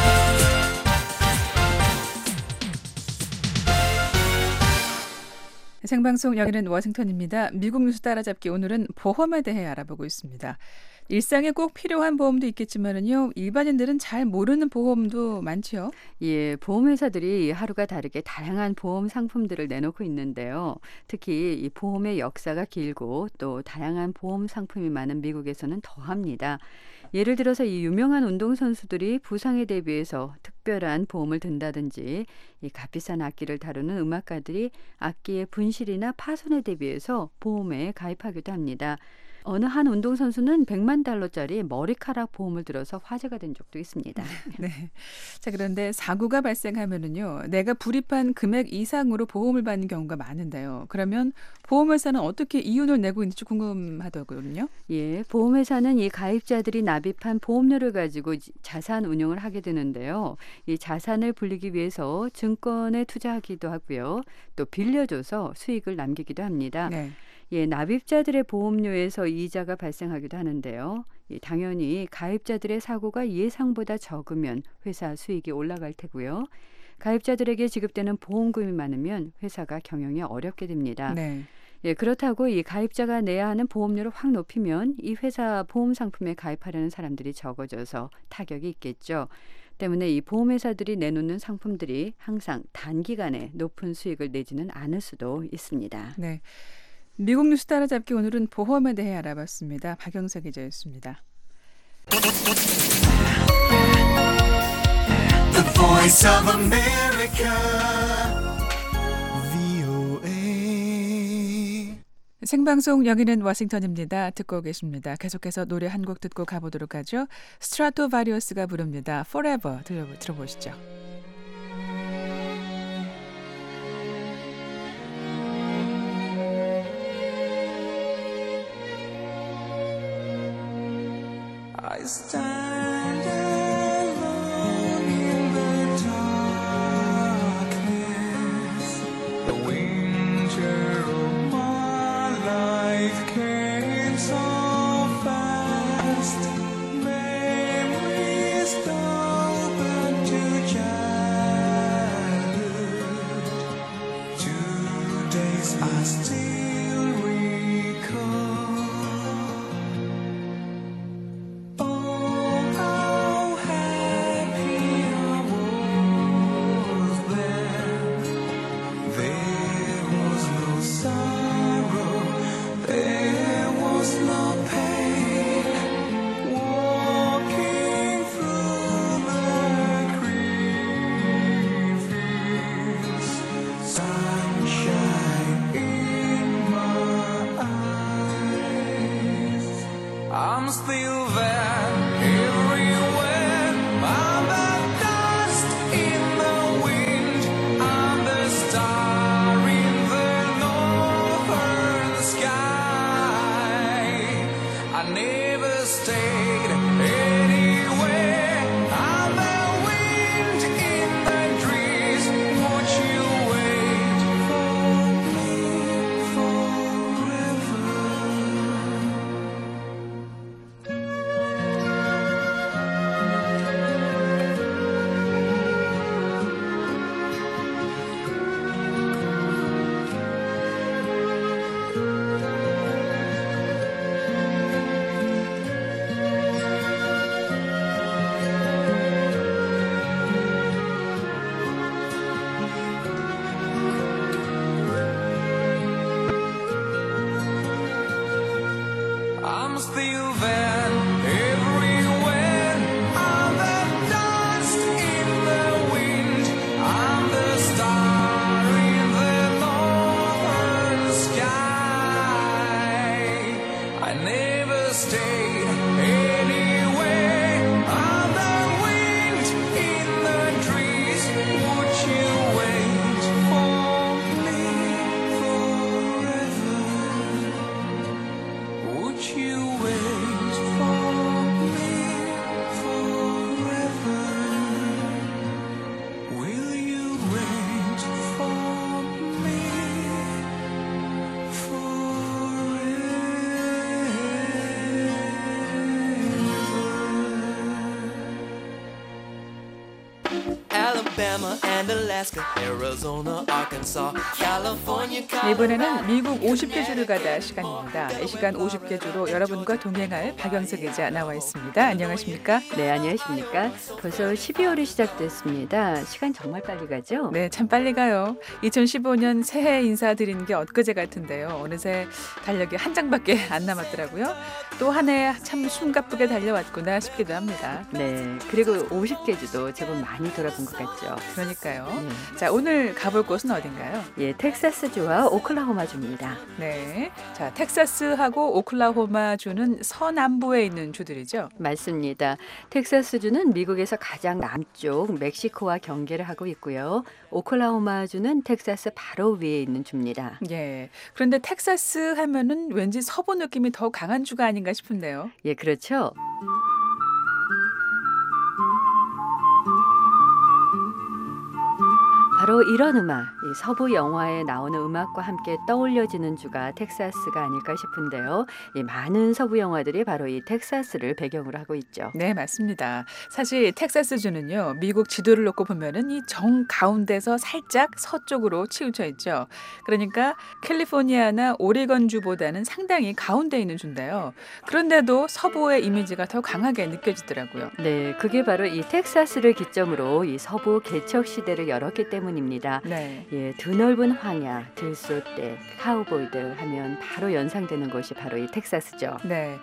생방송 여기는 워싱턴입니다. 미국 뉴스 따라잡기 오늘은 보험에 대해 알아보고 있습니다. 일상에 꼭 필요한 보험도 있겠지만은요, 일반인들은 잘 모르는 보험도 많지요. 예, 보험회사들이 하루가 다르게 다양한 보험 상품들을 내놓고 있는데요. 특히 이 보험의 역사가 길고 또 다양한 보험 상품이 많은 미국에서는 더합니다. 예를 들어서 이 유명한 운동선수들이 부상에 대비해서 특별한 보험을 든다든지 이 값비싼 악기를 다루는 음악가들이 악기의 분실이나 파손에 대비해서 보험에 가입하기도 합니다. 어느 한 운동선수는 백만 달러짜리 머리카락 보험을 들어서 화제가 된 적도 있습니다. 네. 자, 그런데 사고가 발생하면은요, 내가 불입한 금액 이상으로 보험을 받는 경우가 많은데요. 그러면 보험회사는 어떻게 이윤을 내고 있는지 궁금하더군요. 예, 보험회사는 이 가입자들이 납입한 보험료를 가지고 자산 운용을 하게 되는데요. 이 자산을 불리기 위해서 증권에 투자하기도 하고요. 또 빌려줘서 수익을 남기기도 합니다. 네. 예, 납입자들의 보험료에서 이자가 발생하기도 하는데요. 예, 당연히 가입자들의 사고가 예상보다 적으면 회사 수익이 올라갈 테고요. 가입자들에게 지급되는 보험금이 많으면 회사가 경영이 어렵게 됩니다. 네. 예, 그렇다고 이 가입자가 내야 하는 보험료를 확 높이면 이 회사 보험 상품에 가입하려는 사람들이 적어져서 타격이 있겠죠. 때문에 이 보험회사들이 내놓는 상품들이 항상 단기간에 높은 수익을 내지는 않을 수도 있습니다. 네. 미국 뉴스 따라잡기 오늘은 보험에 대해 알아봤습니다. 박영사 기자였습니다. The Voice of America, 브이오에이. 생방송 여기는 워싱턴입니다. 듣고 계십니다. 계속해서 노래 한 곡 듣고 가보도록 하죠. 스트라토바리우스가 부릅니다. Forever 들려, 들어보시죠. I stand alone in the darkness. The winter of my life came so fast. Memories dull back to childhood. Two days I still recall. Oh, I'm still there everywhere. I'm the dust in the wind. I'm the star in the northern sky. I never stayed anywhere. I'm the wind in the trees. Won't you wait for me forever? I'm still there everywhere. I'm the dust in the wind. I'm the star in the northern sky. I never stayed anywhere. I'm the wind in the trees. Would you wait for me forever? Would you wait for me forever? Will you wait for me forever? Alabama and Alaska, Arizona, Arkansas, California. 이번에는 미국 오십 개 주를 가다 시간입니다. 이 시간 오십 개 주로 여러분과 동행할 박영석 기자 나와 있습니다. 안녕하십니까? 네, 안녕하십니까? 벌써 십이월이 시작됐습니다. 시간 정말 빨리 가죠? 네, 참 빨리 가요. 이천십오 년 새해 인사드리는 게 엊그제 같은데요. 어느새 달력이 한 장밖에 안 남았더라고요. 또 한 해 참 숨가쁘게 달려왔구나 싶기도 합니다. 네, 그리고 오십 개 주도 제법 많이 돌아본 것 같죠. 그러니까요. 네. 자, 오늘 가볼 곳은 어딘가요? 예, 텍사스주와 오클라호마주입니다. 네, 자, 텍사스하고 오클라호마주는 서남부에 있는 주들이죠. 맞습니다. 텍사스주는 미국에서 가장 남쪽 멕시코와 경계를 하고 있고요. 오클라호마주는 텍사스 바로 위에 있는 주입니다. 예. 그런데 텍사스 하면은 왠지 서부 느낌이 더 강한 주가 아닌가 싶은데요. 예, 그렇죠. 바로 이런 음악, 이 서부 영화에 나오는 음악과 함께 떠올려지는 주가 텍사스가 아닐까 싶은데요. 이 많은 서부 영화들이 바로 이 텍사스를 배경으로 하고 있죠. 네, 맞습니다. 사실 텍사스주는요, 미국 지도를 놓고 보면은 이 정 가운데서 살짝 서쪽으로 치우쳐 있죠. 그러니까 캘리포니아나 오레건주보다는 상당히 가운데 있는 주인데요. 그런데도 서부의 이미지가 더 강하게 느껴지더라고요. 네, 그게 바로 이 텍사스를 기점으로 이 서부 개척 시대를 열었기 때문입니다. 네. 예, 드넓은 황야, 들소떼, 카우보이들 하면 바로 연상되는 곳이 바로 이 텍사스죠. 네.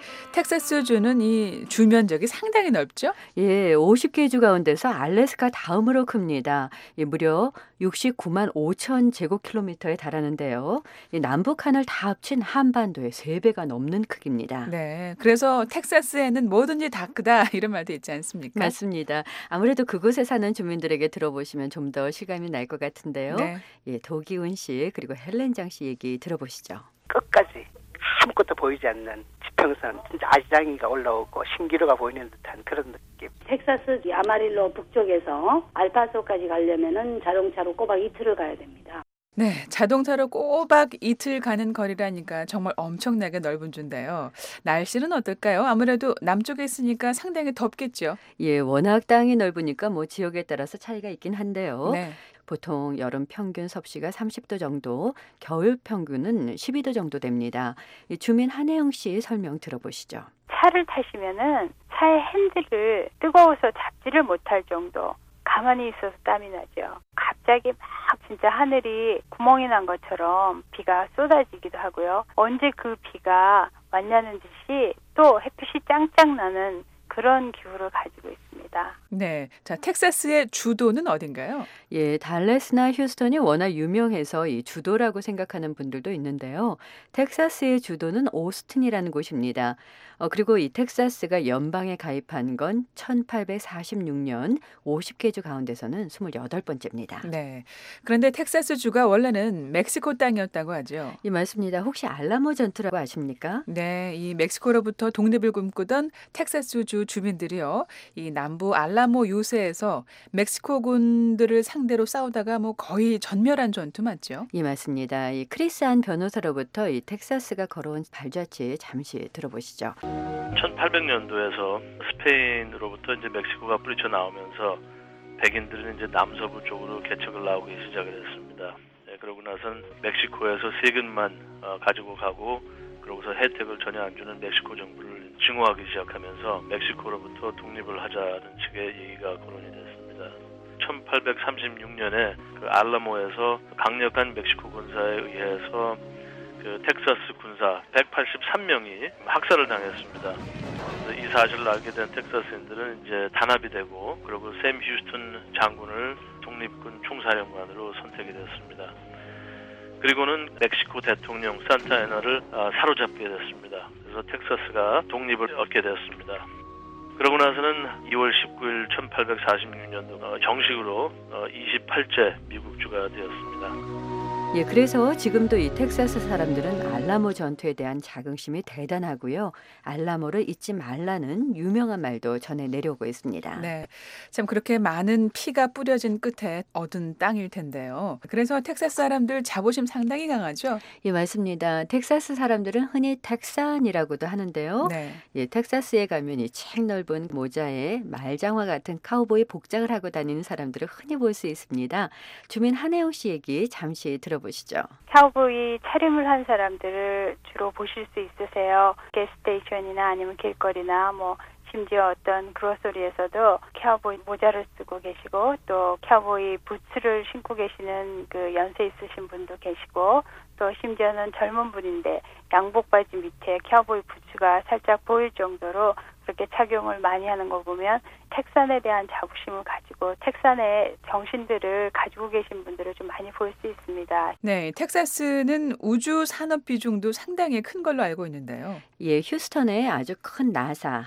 텍사스주는 이 주면적이 상당히 넓죠? 예, 오십 개 주 가운데서 알래스카 다음으로 큽니다. 예, 무려 육십구만 오천 제곱킬로미터에 달하는데요. 이 남북 한을 다 합친 한반도의 세 배가 넘는 크기입니다. 네. 그래서 텍사스에는 뭐든지 다 크다 이런 말도 있지 않습니까? 맞습니다. 아무래도 그곳에 사는 주민들에게 들어보시면 좀 더 실감이 날 것 같은데요. 네. 예, 도기훈 씨 그리고 헬렌장 씨 얘기 들어보시죠. 끝까지 아무것도 보이지 않는 지평선, 진짜 아시장이가 올라오고 신기루가 보이는 듯한 그런 느낌. 텍사스 아마릴로 북쪽에서 알파소까지 가려면은 자동차로 꼬박 이틀을 가야 됩니다. 네, 자동차로 꼬박 이틀 가는 거리라니까 정말 엄청나게 넓은 주인데요. 날씨는 어떨까요? 아무래도 남쪽에 있으니까 상당히 덥겠죠. 예, 워낙 땅이 넓으니까 뭐 지역에 따라서 차이가 있긴 한데요. 네. 보통 여름 평균 섭씨가 삼십 도 정도, 겨울 평균은 십이 도 정도 됩니다. 이 주민 한혜영 씨 설명 들어보시죠. 차를 타시면은 차의 핸들을 뜨거워서 잡지를 못할 정도, 가만히 있어서 땀이 나죠. 갑자기 막 진짜 하늘이 구멍이 난 것처럼 비가 쏟아지기도 하고요. 언제 그 비가 왔냐는 듯이 또 햇빛이 짱짱 나는 그런 기후를 가지고 있습니다. 있습니다. 네. 자, 텍사스의 주도는 어딘가요? 예, 달래스나 휴스턴이 워낙 유명해서 이 주도라고 생각하는 분들도 있는데요. 텍사스의 주도는 오스틴이라는 곳입니다. 어, 그리고 이 텍사스가 연방에 가입한 건 천팔백사십육 년 오십 개 주 가운데서는 이십팔 번째입니다. 네. 그런데 텍사스 주가 원래는 멕시코 땅이었다고 하죠. 이 맞습니다. 혹시 알라모 전투라고 아십니까? 네, 이 멕시코로부터 독립을 꿈꾸던 텍사스주 주민들이요, 이 남부 알라모 요새에서 멕시코군들을 상대로 싸우다가 뭐 거의 전멸한 전투 맞죠? 이 맞습니다. 이 크리스한 변호사로부터 이 텍사스가 걸어온 발자취 잠시 들어보시죠. 천팔백 년도에서 스페인으로부터 이제 멕시코가 뿌리쳐 나오면서 백인들은 이제 남서부 쪽으로 개척을 나오기 시작을 했습니다. 네, 그러고 나선 멕시코에서 세금만 어, 가지고 가고 그러고서 혜택을 전혀 안 주는 멕시코 정부를 증오하기 시작하면서 멕시코로부터 독립을 하자는 식의 얘기가 거론이 됐습니다. 천팔백삼십육 년에 그 알라모에서 강력한 멕시코 군사에 의해서 그 텍사스 군사 백팔십삼 명이 학살을 당했습니다. 이 사실을 알게 된 텍사스인들은 이제 단합이 되고 그리고 샘 휴스턴 장군을 독립군 총사령관으로 선택이 됐습니다. 그리고는 멕시코 대통령 산타에나를 사로잡게 됐습니다. 그래서 텍사스가 독립을 얻게 됐습니다. 그러고 나서는 이월 십구일 천팔백사십육 년도 정식으로 이십팔 째 미국주가 되었습니다. 예, 그래서 지금도 이 텍사스 사람들은 알라모 전투에 대한 자긍심이 대단하고요. 알라모를 잊지 말라는 유명한 말도 전해 내려오고 있습니다. 네, 참 그렇게 많은 피가 뿌려진 끝에 얻은 땅일 텐데요. 그래서 텍사스 사람들 자부심 상당히 강하죠? 예, 맞습니다. 텍사스 사람들은 흔히 텍산이라고도 하는데요. 네. 예, 텍사스에 가면 이 책 넓은 모자에 말장화 같은 카우보이 복장을 하고 다니는 사람들을 흔히 볼 수 있습니다. 주민 한혜영 씨 얘기 잠시 들어 보시죠. 카우보이 차림을 한 사람들을 주로 보실 수 있으세요. 게스테이션이나 아니면 길거리나 뭐 심지어 어떤 그로서리에서도 카우보이 모자를 쓰고 계시고 또 카우보이 부츠를 신고 계시는 그 연세 있으신 분도 계시고 또 심지어는 젊은 분인데 양복 바지 밑에 카우보이 부츠가 살짝 보일 정도로 그렇게 착용을 많이 하는 거 보면 텍산에 대한 자부심을 가지고 텍산의 정신들을 가지고 계신 분들을 좀 많이 볼 수 있습니다. 네, 텍사스는 우주 산업 비중도 상당히 큰 걸로 알고 있는데요. 예, 휴스턴에 아주 큰 나사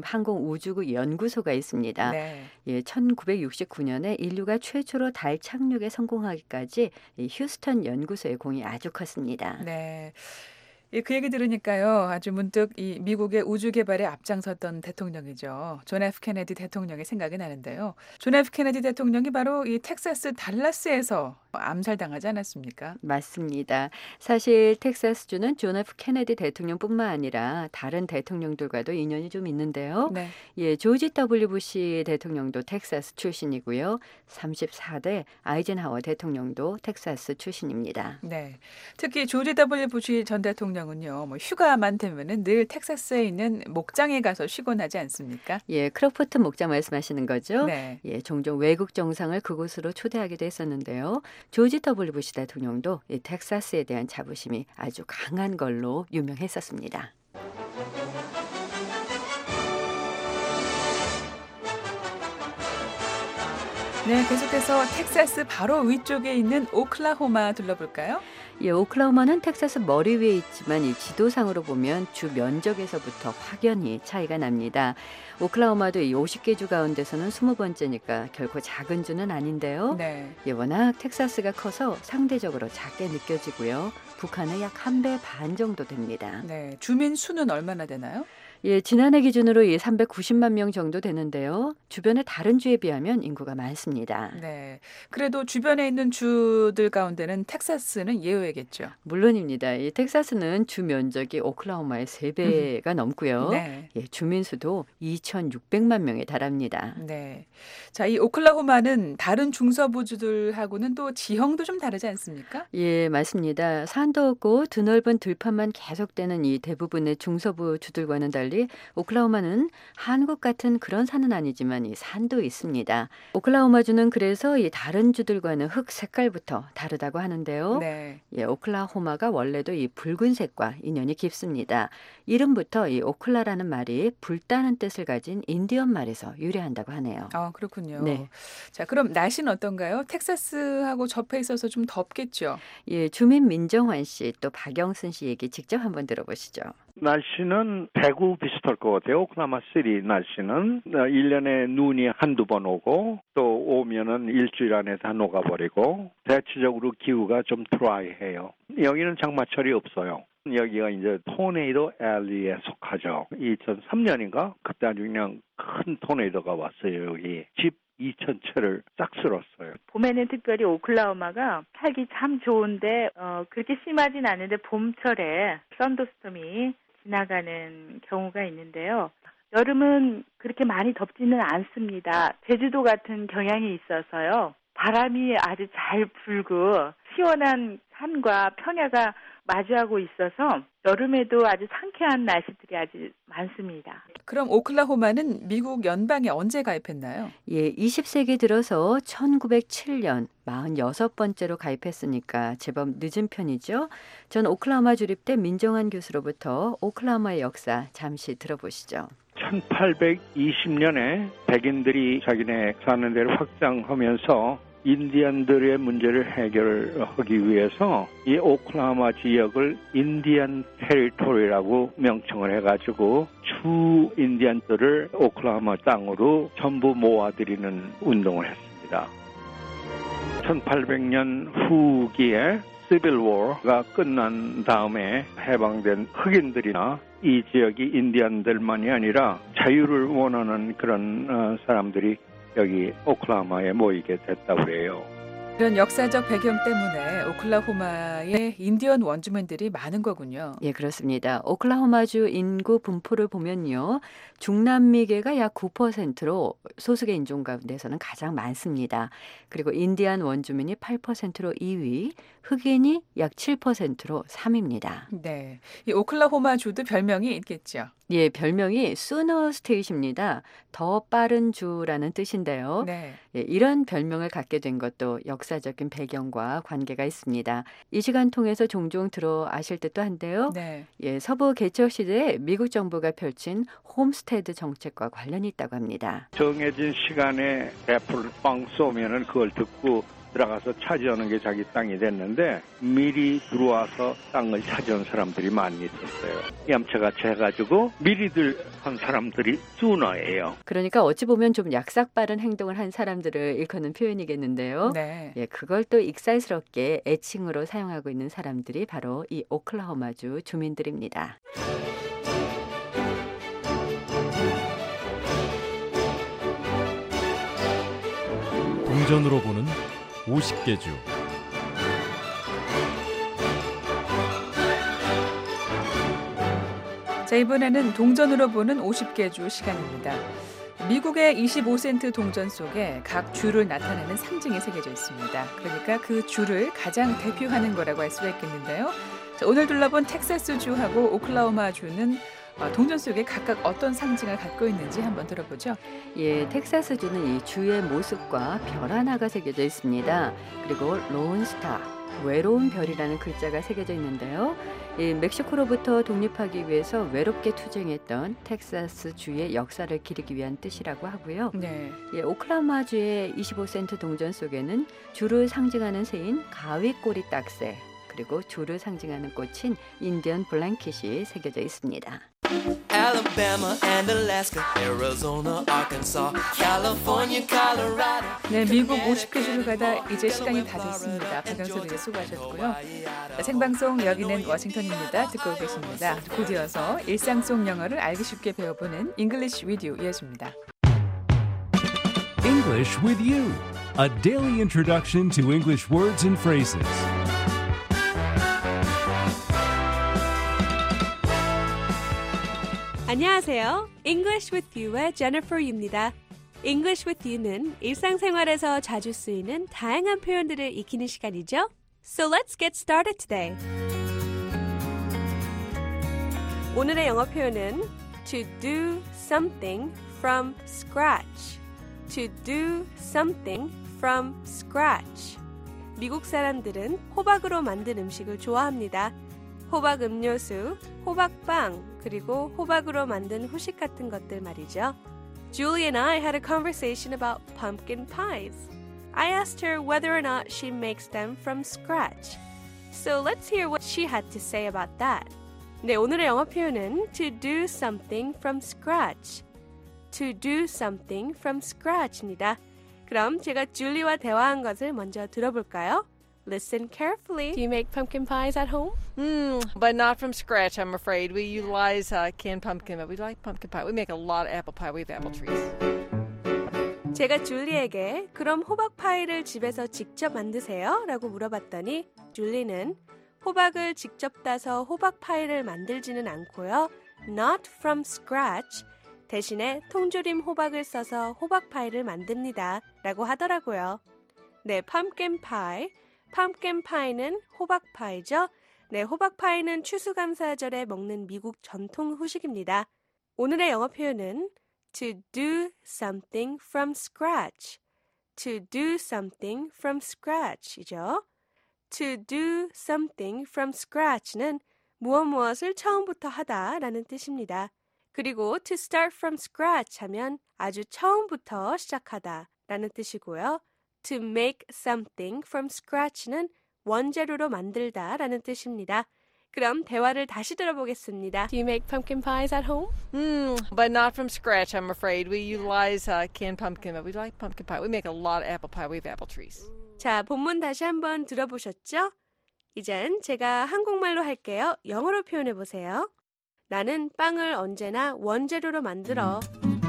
국립항공우주국 연구소가 있습니다. 네. 예, 천구백육십구 년에 인류가 최초로 달 착륙에 성공하기까지 이 휴스턴 연구소의 공이 아주 컸습니다. 네. 예, 그 얘기 들으니까요. 아주 문득 이 미국의 우주 개발에 앞장섰던 대통령이죠. 존 에프 케네디 대통령이 생각이 나는데요. 존 에프 케네디 대통령이 바로 이 텍사스 달라스에서 암살당하지 않았습니까? 맞습니다. 사실 텍사스주는 존 에프 케네디 대통령뿐만 아니라 다른 대통령들과도 인연이 좀 있는데요. 네. 예, 조지 더블유 부시 대통령도 텍사스 출신이고요. 삼십사 대 아이젠하워 대통령도 텍사스 출신입니다. 네. 특히 조지 더블유 부시 전 대통령은요. 뭐 휴가만 되면은 늘 텍사스에 있는 목장에 가서 쉬곤 하지 않습니까? 예, 크로포트 목장 말씀하시는 거죠? 네. 예, 종종 외국 정상을 그곳으로 초대하기도 했었는데요. 조지 더블유 부시 대통령도 이 텍사스에 대한 자부심이 아주 강한 걸로 유명했었습니다. 네, 계속해서 텍사스 바로 위쪽에 있는 오클라호마 둘러볼까요? 예, 오클라호마는 텍사스 머리 위에 있지만 이 지도상으로 보면 주 면적에서부터 확연히 차이가 납니다. 오클라호마도 이 오십 개 주 가운데서는 이십 번째니까 결코 작은 주는 아닌데요. 네. 예, 워낙 텍사스가 커서 상대적으로 작게 느껴지고요. 북한의 약 한 배 반 정도 됩니다. 네, 주민 수는 얼마나 되나요? 예, 지난해 기준으로 이 삼백구십만 명 정도 되는데요. 주변의 다른 주에 비하면 인구가 많습니다. 네, 그래도 주변에 있는 주들 가운데는 텍사스는 예외겠죠. 물론입니다. 이 텍사스는 주 면적이 오클라호마의 세 배가 넘고요. 네. 예, 주민 수도 이천육백만 명에 달합니다. 네. 자, 이 오클라호마는 다른 중서부주들하고는 또 지형도 좀 다르지 않습니까? 예, 맞습니다. 산도 없고 드넓은 들판만 계속되는 이 대부분의 중서부 주들과는 달리 달리 오클라호마는 한국 같은 그런 산은 아니지만 이 산도 있습니다. 오클라호마주는 그래서 이 다른 주들과는 흙 색깔부터 다르다고 하는데요. 네. 예, 오클라호마가 원래도 이 붉은색과 인연이 깊습니다. 이름부터 이 오클라라는 말이 붉다는 뜻을 가진 인디언 말에서 유래한다고 하네요. 아, 그렇군요. 네. 자, 그럼 날씨는 어떤가요? 텍사스하고 접해 있어서 좀 덥겠죠? 예, 주민 민정환 씨 또 박영순 씨 얘기 직접 한번 들어보시죠. 날씨는 대구 비슷할 것 같아요. 오클라호마 시티 날씨는 일 년에 눈이 한두 번 오고 또 오면은 일주일 안에 다 녹아버리고 대체적으로 기후가 좀 드라이해요. 여기는 장마철이 없어요. 여기가 이제 토네이도 앨리에 속하죠. 이천삼 년인가? 그때 아주 그냥 큰 토네이도가 왔어요. 여기 집 이천 채를 싹 쓸었어요. 봄에는 특별히 오클라호마가 살기 참 좋은데 어, 그렇게 심하진 않은데 봄철에 썬더스톰이 지나가는 경우가 있는데요. 여름은 그렇게 많이 덥지는 않습니다. 제주도 같은 경향이 있어서요. 바람이 아주 잘 불고 시원한 산과 평야가 마주하고 있어서 여름에도 아주 상쾌한 날씨들이 아주 많습니다. 그럼 오클라호마는 미국 연방에 언제 가입했나요? 예, 이십 세기 들어서 천구백칠 년 마흔여섯 번째로 가입했으니까 제법 늦은 편이죠. 전 오클라호마 주립 때 민정환 교수로부터 오클라호마의 역사 잠시 들어보시죠. 천팔백이십 년에 백인들이 자기네 사는 데를 확장하면서 인디언들의 문제를 해결하기 위해서 이 오클라호마 지역을 인디언 테리토리라고 명칭을 해가지고 주 인디언들을 오클라호마 땅으로 전부 모아들이는 운동을 했습니다. 천팔백 년 후기에 시빌 워가 끝난 다음에 해방된 흑인들이나 이 지역이 인디언들만이 아니라 자유를 원하는 그런 사람들이 여기 오클라호마에 모이게 됐다고 해요. 이런 역사적 배경 때문에 오클라호마에 인디언 원주민들이 많은 거군요. 예, 그렇습니다. 오클라호마주 인구 분포를 보면요. 중남미계가 약 구 퍼센트로 소수계 인종 가운데서는 가장 많습니다. 그리고 인디안 원주민이 팔 퍼센트로 이 위, 흑인이 약 칠 퍼센트로 삼 위입니다. 네, 이 오클라호마주도 별명이 있겠죠. 예, 별명이 Sooner State입니다. 더 빠른 주라는 뜻인데요. 네. 예, 이런 별명을 갖게 된 것도 역사적인 배경과 관계가 있습니다. 이 시간 통해서 종종 들어 아실 듯도 한데요. 네. 예, 서부 개척 시대에 미국 정부가 펼친 홈스테드 정책과 관련이 있다고 합니다. 정해진 시간에 애플을 빵 쏘면은 그걸 듣고 들어가서 차지하는 게 자기 땅이 됐는데 미리 들어와서 땅을 차지한 사람들이 많이 있었어요. 얌체같이 해가지고 미리들 한 사람들이 수너예요. 그러니까 어찌 보면 좀 약삭빠른 행동을 한 사람들을 일컫는 표현이겠는데요. 네. 예, 그걸 또 익살스럽게 애칭으로 사용하고 있는 사람들이 바로 이 오클라호마주 주민들입니다. 동전으로 보는 오십 개 주. 자, 이번에는 동전으로 보는 오십 개 주 시간입니다. 미국의 이십오 센트 동전 속에 각 주를 나타내는 상징이 새겨져 있습니다. 그러니까 그 주를 가장 대표하는 거라고 할 수가 있겠는데요. 자, 오늘 둘러본 텍사스주하고 오클라호마주는 동전 속에 각각 어떤 상징을 갖고 있는지 한번 들어보죠. 예, 텍사스주는 이 주의 모습과 별 하나가 새겨져 있습니다. 그리고 론스타, 외로운 별이라는 글자가 새겨져 있는데요. 이 멕시코로부터 독립하기 위해서 외롭게 투쟁했던 텍사스주의 역사를 기리기 위한 뜻이라고 하고요. 네. 예, 오클라호마주의 이십오 센트 동전 속에는 주를 상징하는 새인 가위꼬리 딱새, 그리고 주를 상징하는 꽃인 인디언 블랭킷이 새겨져 있습니다. Alabama and Alaska, Arizona, Arkansas, California, Colorado. 네, 미국 오십 개 주를 가다 이제 시간이 다 됐습니다. 박영수 기자 수고하셨고요. 생방송 여기는 워싱턴입니다. 듣고 계십니다. 곧 이어서 일상 속 영어를 알기 쉽게 배워보는 English with You 이어집니다. English with You, a daily introduction to English words and phrases. 안녕하세요. English with You의 Jennifer Yu입니다. English with You는 일상생활에서 자주 쓰이는 다양한 표현들을 익히는 시간이죠. So let's get started today. 오늘의 영어 표현은 To do something from scratch. To do something from scratch. 미국 사람들은 호박으로 만든 음식을 좋아합니다. 호박 음료수, 호박빵, 그리고 호박으로 만든 후식 같은 것들 말이죠. Julie and I had a conversation about pumpkin pies. I asked her whether or not she makes them from scratch. So let's hear what she had to say about that. 네, 오늘의 영어 표현은 to do something from scratch. To do something from scratch입니다. 그럼 제가 줄리와 대화한 것을 먼저 들어볼까요? Listen carefully. Do you make pumpkin pies at home? Mm, but not from scratch, I'm afraid. We utilize uh, canned pumpkin, but we like pumpkin pie. We make a lot of apple pie. We have apple trees. 제가 줄리에게 그럼 호박 파이를 집에서 직접 만드세요? 라고 물어봤더니 줄리는 호박을 직접 따서 호박 파이를 만들지는 않고요. Not from scratch. 대신에 통조림 호박을 써서 호박 파이를 만듭니다. 라고 하더라고요. 네, pumpkin pie. 펌킨 파이는 호박 파이죠. 네, 호박 파이는 추수감사절에 먹는 미국 전통 후식입니다. 오늘의 영어 표현은 to do something from scratch. To do something from scratch이죠. To do something from scratch는 무엇 무엇을 처음부터 하다라는 뜻입니다. 그리고 to start from scratch 하면 아주 처음부터 시작하다라는 뜻이고요. To make something from scratch는 원재료로 만들다라는 뜻입니다. 그럼 대화를 다시 들어보겠습니다. Do you make pumpkin pies at home? Mm, but not from scratch, I'm afraid. We utilize uh, canned pumpkin, but we like pumpkin pie. We make a lot of apple pie. We have apple trees. 자, 본문 다시 한번 들어보셨죠? 이젠 제가 한국말로 할게요. 영어로 표현해 보세요. 나는 빵을 언제나 원재료로 만들어.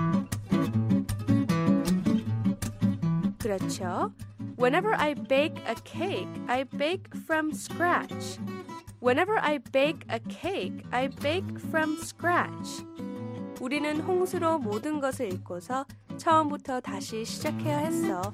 그렇죠. Whenever I bake a cake, I bake from scratch. Whenever I bake a cake, I bake from scratch. 우리는 홍수로 모든 것을 잃고서 처음부터 다시 시작해야 했어.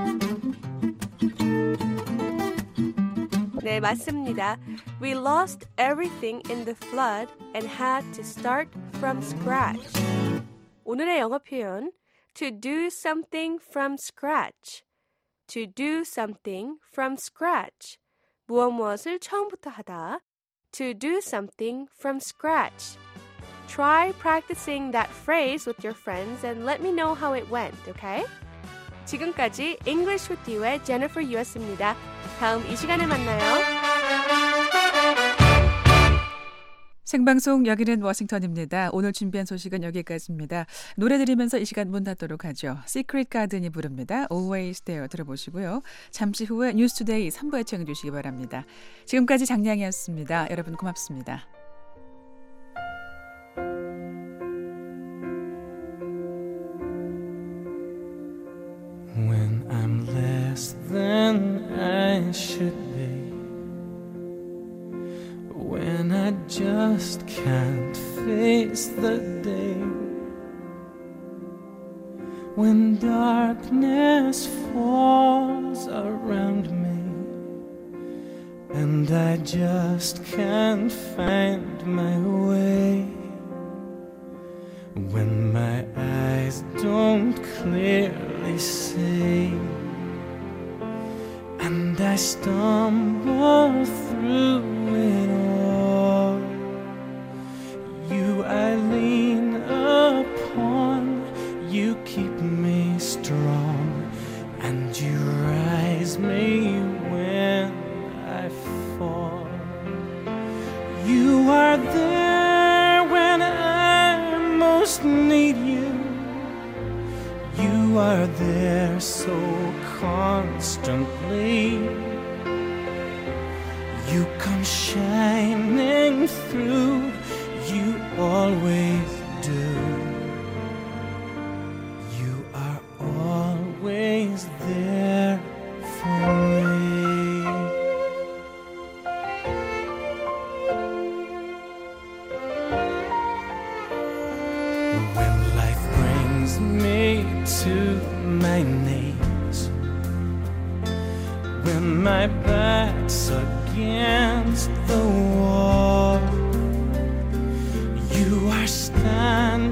네, 맞습니다. We lost everything in the flood and had to start from scratch. 오늘의 영어 표현 To do something from scratch. To do something from scratch. 무엇 무엇을 처음부터 하다. To do something from scratch. Try practicing that phrase with your friends and let me know how it went, okay? 지금까지 English with You의 Jennifer Yu였습니다. 다음 이 시간에 만나요. 생방송 여기는 워싱턴입니다. 오늘 준비한 소식은 여기까지입니다. 노래 들으면서 이 시간 문 닫도록 하죠. Secret Garden이 부릅니다. Always There 들어보시고요. 잠시 후에 뉴스투데이 삼 부에 청해 주시기 바랍니다. 지금까지 장량이었습니다. 여러분 고맙습니다. When I'm less than I should be, when I just can't face the day, when darkness falls around me and I just can't find my way, when my eyes don't clearly see and I stumble through it all, you I lean upon, you keep me strong, and you rise me when I fall. You are there when I most need you. You are there so constantly. You come shining through, you always do. You are always there for me. When life brings me to my knees, when my back's against the wall, you are standing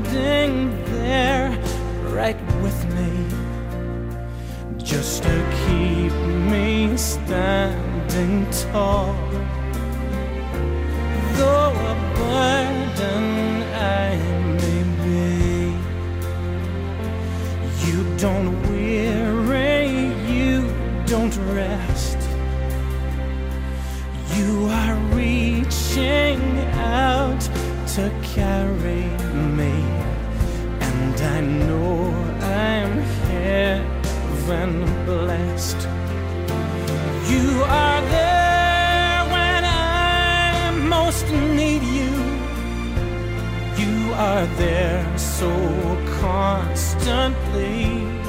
so constantly.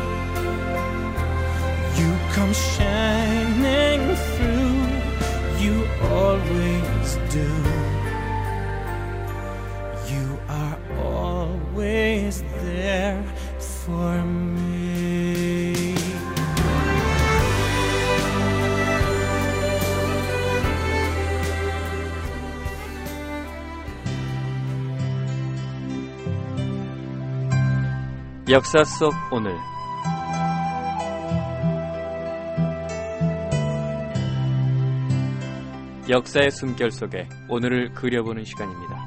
You come shining through, you always do. You are always there for me. 역사 속 오늘. 역사의 숨결 속에 오늘을 그려보는 시간입니다.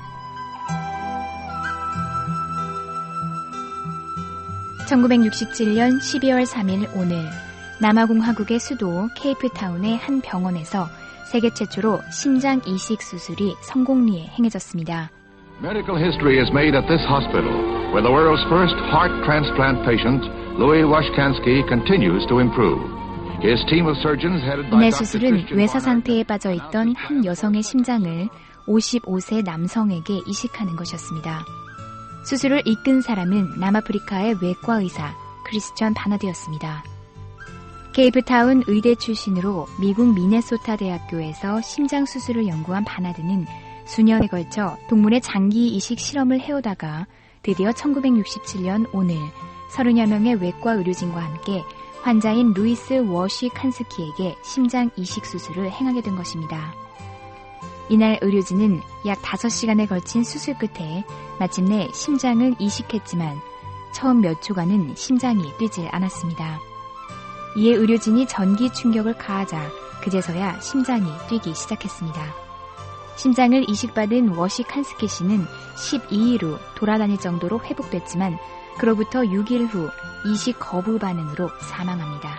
천구백육십칠년 십이월 삼일 오늘 남아공화국의 수도 케이프타운의 한 병원에서 세계 최초로 심장 이식 수술이 성공리에 행해졌습니다. Medical history is made at this hospital, where the world's first heart transplant patient, Louis Washkansky, continues to improve. His team of surgeons headed by 이날 Doctor 수술은 Christian 외사 Warner 상태에 빠져 있던 한 여성의 심장을 오십오세 남성에게 이식하는 것이었습니다. 수술을 이끈 사람은 남아프리카의 외과 의사 크리스천 바너드였습니다. 케이프타운 의대 출신으로 미국 미네소타 대학교에서 심장 수술을 연구한 바나드는 수년에 걸쳐 동물의 장기 이식 실험을 해오다가 드디어 천구백육십칠년 오늘 서른여 명의 외과 의료진과 함께 환자인 루이스 워시칸스키에게 심장 이식 수술을 행하게 된 것입니다. 이날 의료진은 약 다섯 시간에 걸친 수술 끝에 마침내 심장을 이식했지만 처음 몇 초간은 심장이 뛰질 않았습니다. 이에 의료진이 전기 충격을 가하자 그제서야 심장이 뛰기 시작했습니다. 심장을 이식받은 워시칸스키 씨는 십이일 후 돌아다닐 정도로 회복됐지만 그로부터 육일 후 이식 거부 반응으로 사망합니다.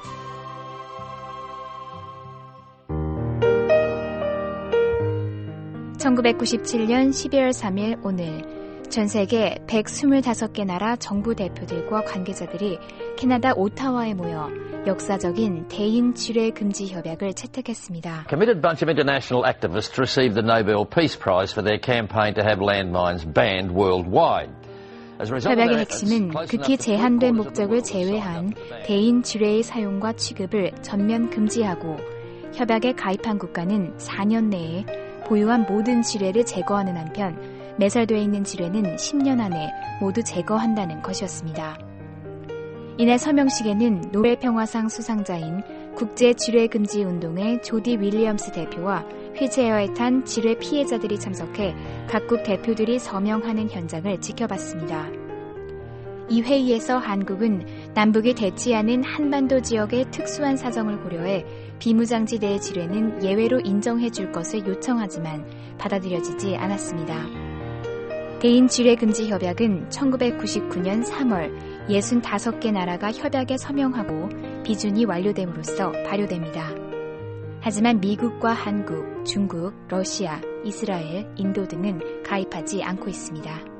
천구백구십칠년 십이월 삼일 오늘 전 세계 백이십오 개 나라 정부 대표들과 관계자들이 캐나다 오타와에 모여 역사적인 대인 지뢰 금지 협약을 채택했습니다. Committed bunch of international activists received the Nobel Peace Prize for their campaign to have landmines banned worldwide. 협약의 핵심은 극히 제한된 목적을 제외한 대인 지뢰의 사용과 취급을 전면 금지하고 협약에 가입한 국가는 사 년 내에 보유한 모든 지뢰를 제거하는 한편 매설되어 있는 지뢰는 십 년 안에 모두 제거한다는 것이었습니다. 이날 서명식에는 노벨 평화상 수상자인 국제 지뢰 금지 운동의 조디 윌리엄스 대표와 휠체어에 탄 지뢰 피해자들이 참석해 각국 대표들이 서명하는 현장을 지켜봤습니다. 이 회의에서 한국은 남북이 대치하는 한반도 지역의 특수한 사정을 고려해 비무장지대의 지뢰는 예외로 인정해 줄 것을 요청하지만 받아들여지지 않았습니다. 대인 지뢰 금지 협약은 천구백구십구년 삼월 육십오 개 나라가 협약에 서명하고 비준이 완료됨으로써 발효됩니다. 하지만 미국과 한국, 중국, 러시아, 이스라엘, 인도 등은 가입하지 않고 있습니다.